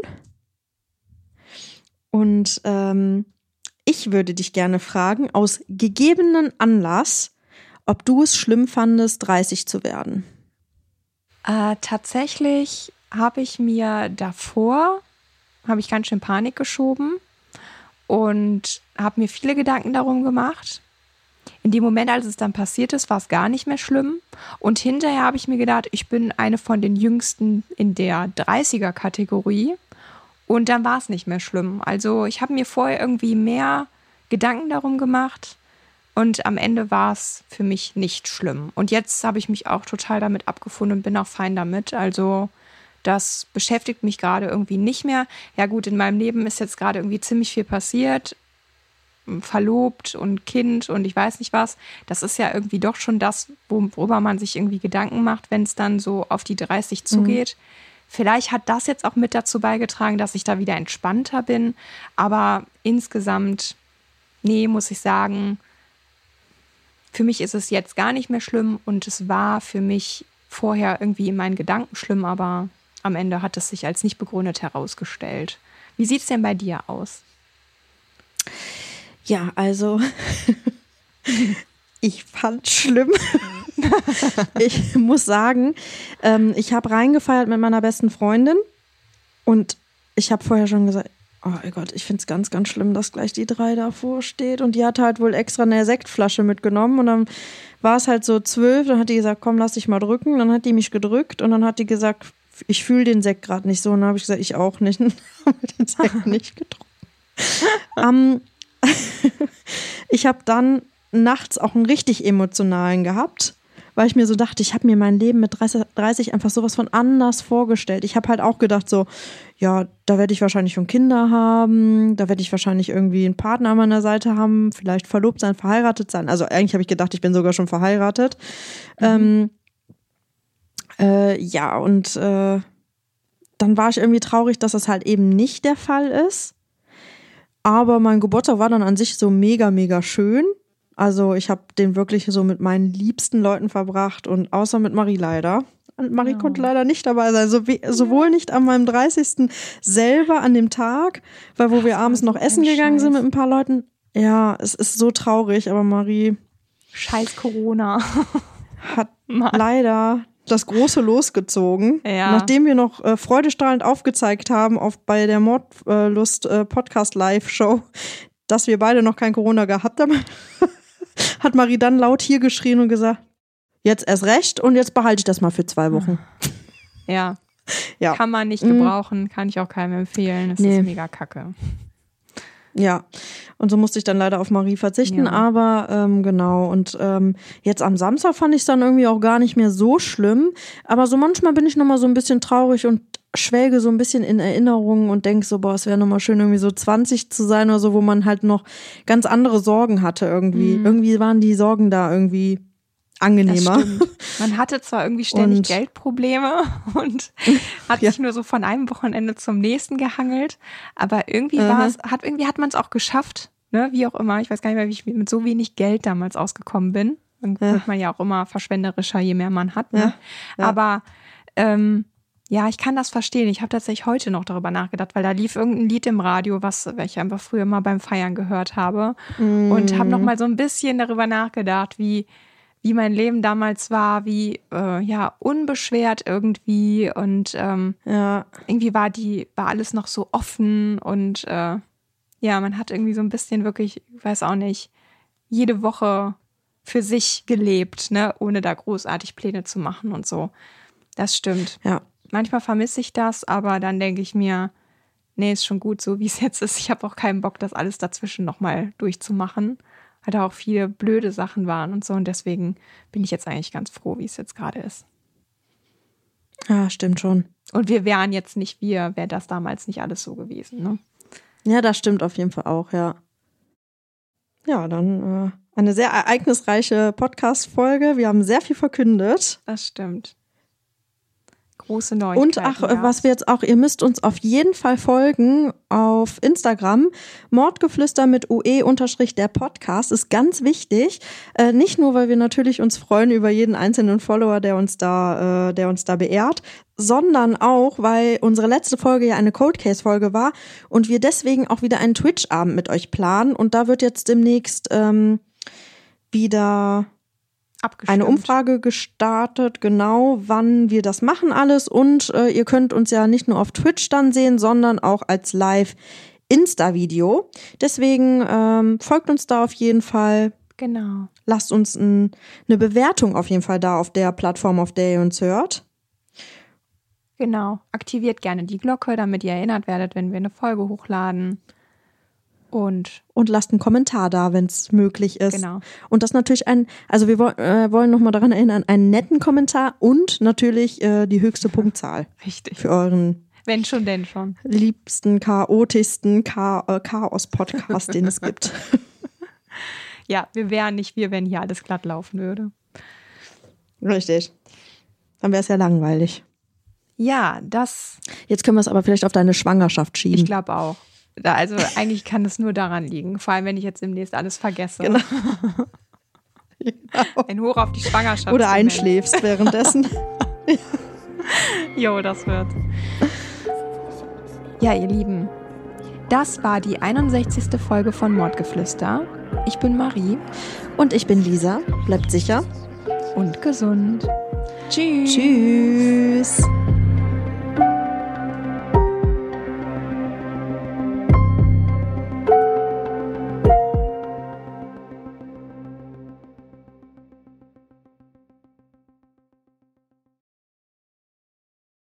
Und ähm, ich würde dich gerne fragen, aus gegebenen Anlass, ob du es schlimm fandest, dreißig zu werden. Äh, tatsächlich habe ich mir davor, habe ich ganz schön Panik geschoben und habe mir viele Gedanken darum gemacht. In dem Moment, als es dann passiert ist, war es gar nicht mehr schlimm. Und hinterher habe ich mir gedacht, ich bin eine von den Jüngsten in der dreißiger-Kategorie. Und dann war es nicht mehr schlimm. Also ich habe mir vorher irgendwie mehr Gedanken darum gemacht. Und am Ende war es für mich nicht schlimm. Und jetzt habe ich mich auch total damit abgefunden und bin auch fein damit. Also das beschäftigt mich gerade irgendwie nicht mehr. Ja gut, in meinem Leben ist jetzt gerade irgendwie ziemlich viel passiert. Verlobt und Kind und ich weiß nicht was. Das ist ja irgendwie doch schon das, worüber man sich irgendwie Gedanken macht, wenn es dann so auf die dreißig zugeht. Mhm. Vielleicht hat das jetzt auch mit dazu beigetragen, dass ich da wieder entspannter bin. Aber insgesamt, nee, muss ich sagen, für mich ist es jetzt gar nicht mehr schlimm und es war für mich vorher irgendwie in meinen Gedanken schlimm, aber am Ende hat es sich als nicht begründet herausgestellt. Wie sieht es denn bei dir aus? Ja, also ich fand schlimm. Ich muss sagen, ähm, ich habe reingefeiert mit meiner besten Freundin und ich habe vorher schon gesagt, oh Gott, ich finde es ganz, ganz schlimm, dass gleich die drei davor steht. Und die hat halt wohl extra eine Sektflasche mitgenommen und dann war es halt so zwölf, dann hat die gesagt, komm, lass dich mal drücken. Dann hat die mich gedrückt und dann hat die gesagt, ich fühle den Sekt gerade nicht so. Und dann habe ich gesagt, ich auch nicht. Und dann haben wir den Sekt nicht getrunken. um, Ich habe dann nachts auch einen richtig emotionalen gehabt, weil ich mir so dachte, ich habe mir mein Leben mit dreißig einfach sowas von anders vorgestellt. Ich habe halt auch gedacht so, ja, da werde ich wahrscheinlich schon Kinder haben, da werde ich wahrscheinlich irgendwie einen Partner an meiner Seite haben, vielleicht verlobt sein, verheiratet sein. Also eigentlich habe ich gedacht, ich bin sogar schon verheiratet. Mhm. Ähm, äh, ja, und äh, dann war ich irgendwie traurig, dass das halt eben nicht der Fall ist. Aber mein Geburtstag war dann an sich so mega, mega schön. Also ich habe den wirklich so mit meinen liebsten Leuten verbracht und außer mit Marie leider. Und Marie oh. konnte leider nicht dabei sein. So wie, sowohl nicht an meinem dreißigsten selber an dem Tag, weil wo Ach, wir abends noch essen gegangen Scheiß. sind mit ein paar Leuten. Ja, es ist so traurig, aber Marie... Scheiß Corona. hat Mann. leider das Große losgezogen. Ja. Nachdem wir noch äh, freudestrahlend aufgezeigt haben auf, bei der Mordlust äh, Podcast Live-Show, dass wir beide noch kein Corona gehabt haben, hat Marie dann laut hier geschrien und gesagt, jetzt erst recht und jetzt behalte ich das mal für zwei Wochen. Ja. Ja. Kann man nicht gebrauchen, kann ich auch keinem empfehlen. Es Nee. ist mega kacke. Ja, und so musste ich dann leider auf Marie verzichten, Ja. aber ähm, genau. Und ähm, jetzt am Samstag fand ich es dann irgendwie auch gar nicht mehr so schlimm. Aber so manchmal bin ich nochmal so ein bisschen traurig und schwelge so ein bisschen in Erinnerungen und denke so, boah, es wäre nochmal schön, irgendwie so zwanzig zu sein oder so, wo man halt noch ganz andere Sorgen hatte irgendwie. Mhm. Irgendwie waren die Sorgen da irgendwie angenehmer. Das stimmt. Man hatte zwar irgendwie ständig Und- Geldprobleme und hat Ja. sich nur so von einem Wochenende zum nächsten gehangelt, aber irgendwie Mhm. war es, hat irgendwie hat man es auch geschafft, ne? Wie auch immer. Ich weiß gar nicht mehr, wie ich mit so wenig Geld damals ausgekommen bin. Dann Ja. wird man ja auch immer verschwenderischer, je mehr man hat. Ne? Ja. Ja. Aber ähm, ja, ich kann das verstehen. Ich habe tatsächlich heute noch darüber nachgedacht, weil da lief irgendein Lied im Radio, was ich einfach früher mal beim Feiern gehört habe Mm. und habe noch mal so ein bisschen darüber nachgedacht, wie wie mein Leben damals war, wie äh, ja unbeschwert irgendwie und ähm, Ja, irgendwie war die war alles noch so offen und äh, ja, man hat irgendwie so ein bisschen wirklich, ich weiß auch nicht, jede Woche für sich gelebt, ne, ohne da großartig Pläne zu machen und so. Das stimmt. ja. Manchmal vermisse ich das, aber dann denke ich mir, nee, ist schon gut so, wie es jetzt ist. Ich habe auch keinen Bock, das alles dazwischen nochmal durchzumachen. Weil da auch viele blöde Sachen waren und so. Und deswegen bin ich jetzt eigentlich ganz froh, wie es jetzt gerade ist. Ja, stimmt schon. Und wir wären jetzt nicht wir, wäre das damals nicht alles so gewesen, ne? Ja, das stimmt auf jeden Fall auch, ja. Ja, dann äh, eine sehr ereignisreiche Podcast-Folge. Wir haben sehr viel verkündet. Das stimmt. Große Neuigkeiten. Und ach, äh, ja. was wir jetzt auch, ihr müsst uns auf jeden Fall folgen auf Instagram. Mordgeflüster mit U E unterstrich der Podcast ist ganz wichtig. Äh, nicht nur, weil wir natürlich uns freuen über jeden einzelnen Follower, der uns da, äh, der uns da beehrt, sondern auch, weil unsere letzte Folge ja eine Cold Case Folge war und wir deswegen auch wieder einen Twitch-Abend mit euch planen. Und da wird jetzt demnächst ähm, wieder Abgestimmt. eine Umfrage gestartet, genau, wann wir das machen alles. Und äh, ihr könnt uns ja nicht nur auf Twitch dann sehen, sondern auch als Live-Insta-Video. Deswegen ähm, folgt uns da auf jeden Fall. Genau. Lasst uns ein, eine Bewertung auf jeden Fall da auf der Plattform, auf der ihr uns hört. Genau. Aktiviert gerne die Glocke, damit ihr erinnert werdet, wenn wir eine Folge hochladen. Und Und lasst einen Kommentar da, wenn es möglich ist. Genau. Und das natürlich ein, also wir wo, äh, wollen nochmal daran erinnern, einen netten Kommentar und natürlich äh, die höchste Punktzahl richtig. für euren Wenn schon, denn schon. liebsten, chaotischsten Cha- äh, Chaos-Podcast, den es gibt. Ja, wir wären nicht wir, wenn hier alles glatt laufen würde. Richtig. Dann wäre es ja langweilig. Ja, das, Jetzt können wir es aber vielleicht auf deine Schwangerschaft schieben. ich glaube auch. Da, also eigentlich kann es nur daran liegen. Vor allem, wenn ich jetzt demnächst alles vergesse. Genau. Ein Hoch auf die Schwangerschaft. Oder zu nennen. einschläfst währenddessen. Jo, das wird. Ja, ihr Lieben, das war die einundsechzigste Folge von Mordgeflüster. Ich bin Marie. Und ich bin Lisa. Bleibt sicher. Und gesund. Tschüss. Tschüss.